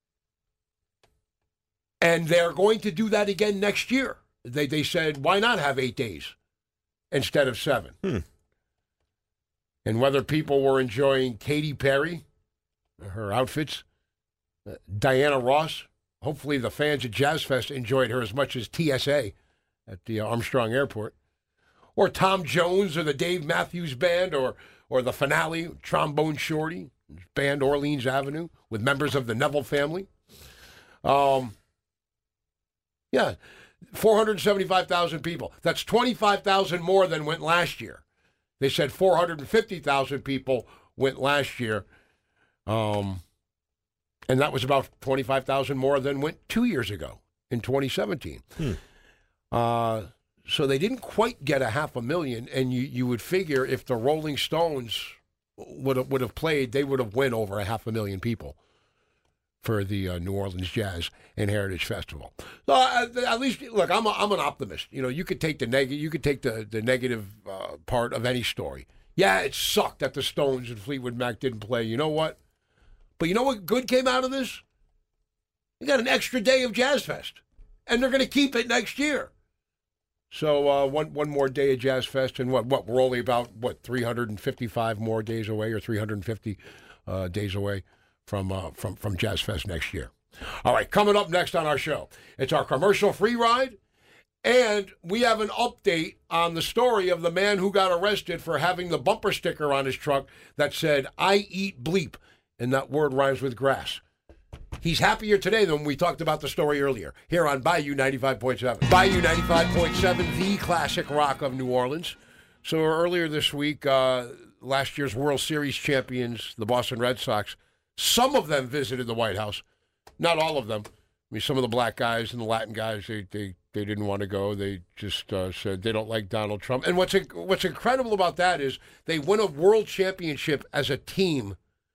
And they're going to do that again next year. They they said, why not have eight days instead of seven? Hmm. And whether people were enjoying Katy Perry, her outfits, uh, Diana Ross, hopefully the fans at Jazz Fest enjoyed her as much as T S A at the Armstrong Airport, or Tom Jones or the Dave Matthews Band, or or the finale, Trombone Shorty, Band Orleans Avenue, with members of the Neville family. Um, yeah, four hundred seventy-five thousand people. That's twenty-five thousand more than went last year. They said four hundred fifty thousand people went last year. Um, and that was about twenty-five thousand more than went two years ago in twenty seventeen. Hmm. Uh, so they didn't quite get a half a million, and you, you would figure if the Rolling Stones would have, would have played, they would have won over a half a million people for the uh, New Orleans Jazz and Heritage Festival. So uh, at least, look, I'm a, I'm an optimist. You know, you could take the neg- you could take the the negative uh, part of any story. Yeah, it sucked that the Stones and Fleetwood Mac didn't play. You know what? But you know what good came out of this? You got an extra day of Jazz Fest, and they're going to keep it next year. So uh, one one more day of Jazz Fest, and what what we're only about what three hundred fifty-five more days away, or three hundred fifty uh, days away from uh, from from Jazz Fest next year. All right, coming up next on our show, it's our commercial free ride, and we have an update on the story of the man who got arrested for having the bumper sticker on his truck that said "I eat bleep," and that word rhymes with grass. He's happier today than when we talked about the story earlier, here on Bayou ninety-five point seven. Bayou ninety-five point seven, the classic rock of New Orleans. So earlier this week, uh, last year's World Series champions, the Boston Red Sox, some of them visited the White House. Not all of them. I mean, some of the black guys and the Latin guys, they they, they didn't want to go. They just uh, said they don't like Donald Trump. And what's what's incredible about that is they win a world championship as a team,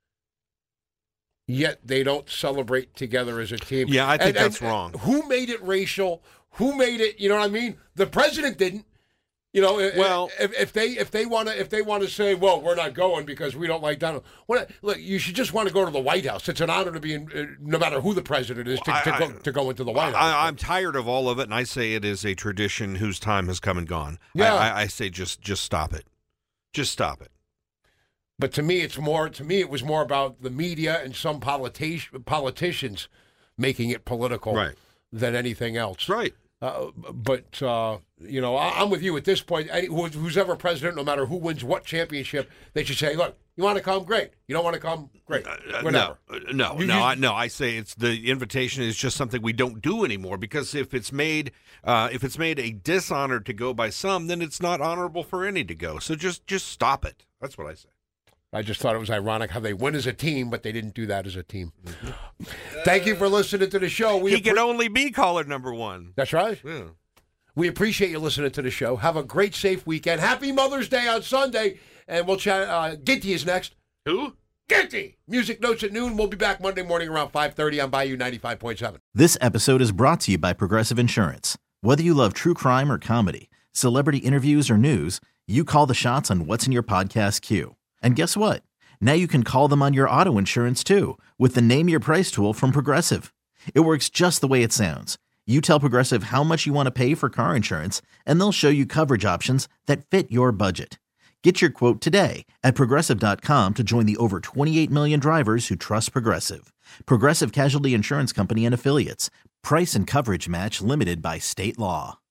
yet they don't celebrate together as a team. Yeah, I think and, that's and, wrong. Who made it racial? Who made it, you know what I mean? The president didn't. You know, well, if, if they if they want to if they want to say, well, we're not going because we don't like Donald. Well, look, you should just want to go to the White House. It's an honor to be in, no matter who the president is, to, I, to, I, go, to go into the White House. I, I'm tired of all of it, and I say it is a tradition whose time has come and gone. Yeah. I, I, I say just just stop it. Just stop it. But to me, it's more. To me, it was more about the media and some politi- politicians making it political, right, than anything else. Right. Uh, but, uh, you know, I, I'm with you at this point. Any, who, who's ever president, no matter who wins what championship, they should say, look, you want to come? Great. You don't want to come? Great. Whatever. Uh, no, no, you, no, you, I, no. I say it's the invitation is just something we don't do anymore, because if it's made uh, if it's made a dishonor to go by some, then it's not honorable for any to go. So just just stop it. That's what I say. I just thought it was ironic how they win as a team, but they didn't do that as a team. Mm-hmm. Thank you for listening to the show. We he appre- can only be caller number one. That's right. Yeah. We appreciate you listening to the show. Have a great, safe weekend. Happy Mother's Day on Sunday, and we'll chat. Uh, Ginty is next. Who? Ginty. Music Notes at noon. We'll be back Monday morning around five thirty on Bayou ninety-five point seven. This episode is brought to you by Progressive Insurance. Whether you love true crime or comedy, celebrity interviews or news, you call the shots on what's in your podcast queue. And guess what? Now you can call them on your auto insurance too, with the Name Your Price tool from Progressive. It works just the way it sounds. You tell Progressive how much you want to pay for car insurance, and they'll show you coverage options that fit your budget. Get your quote today at Progressive dot com to join the over twenty-eight million drivers who trust Progressive. Progressive Casualty Insurance Company and Affiliates. Price and coverage match limited by state law.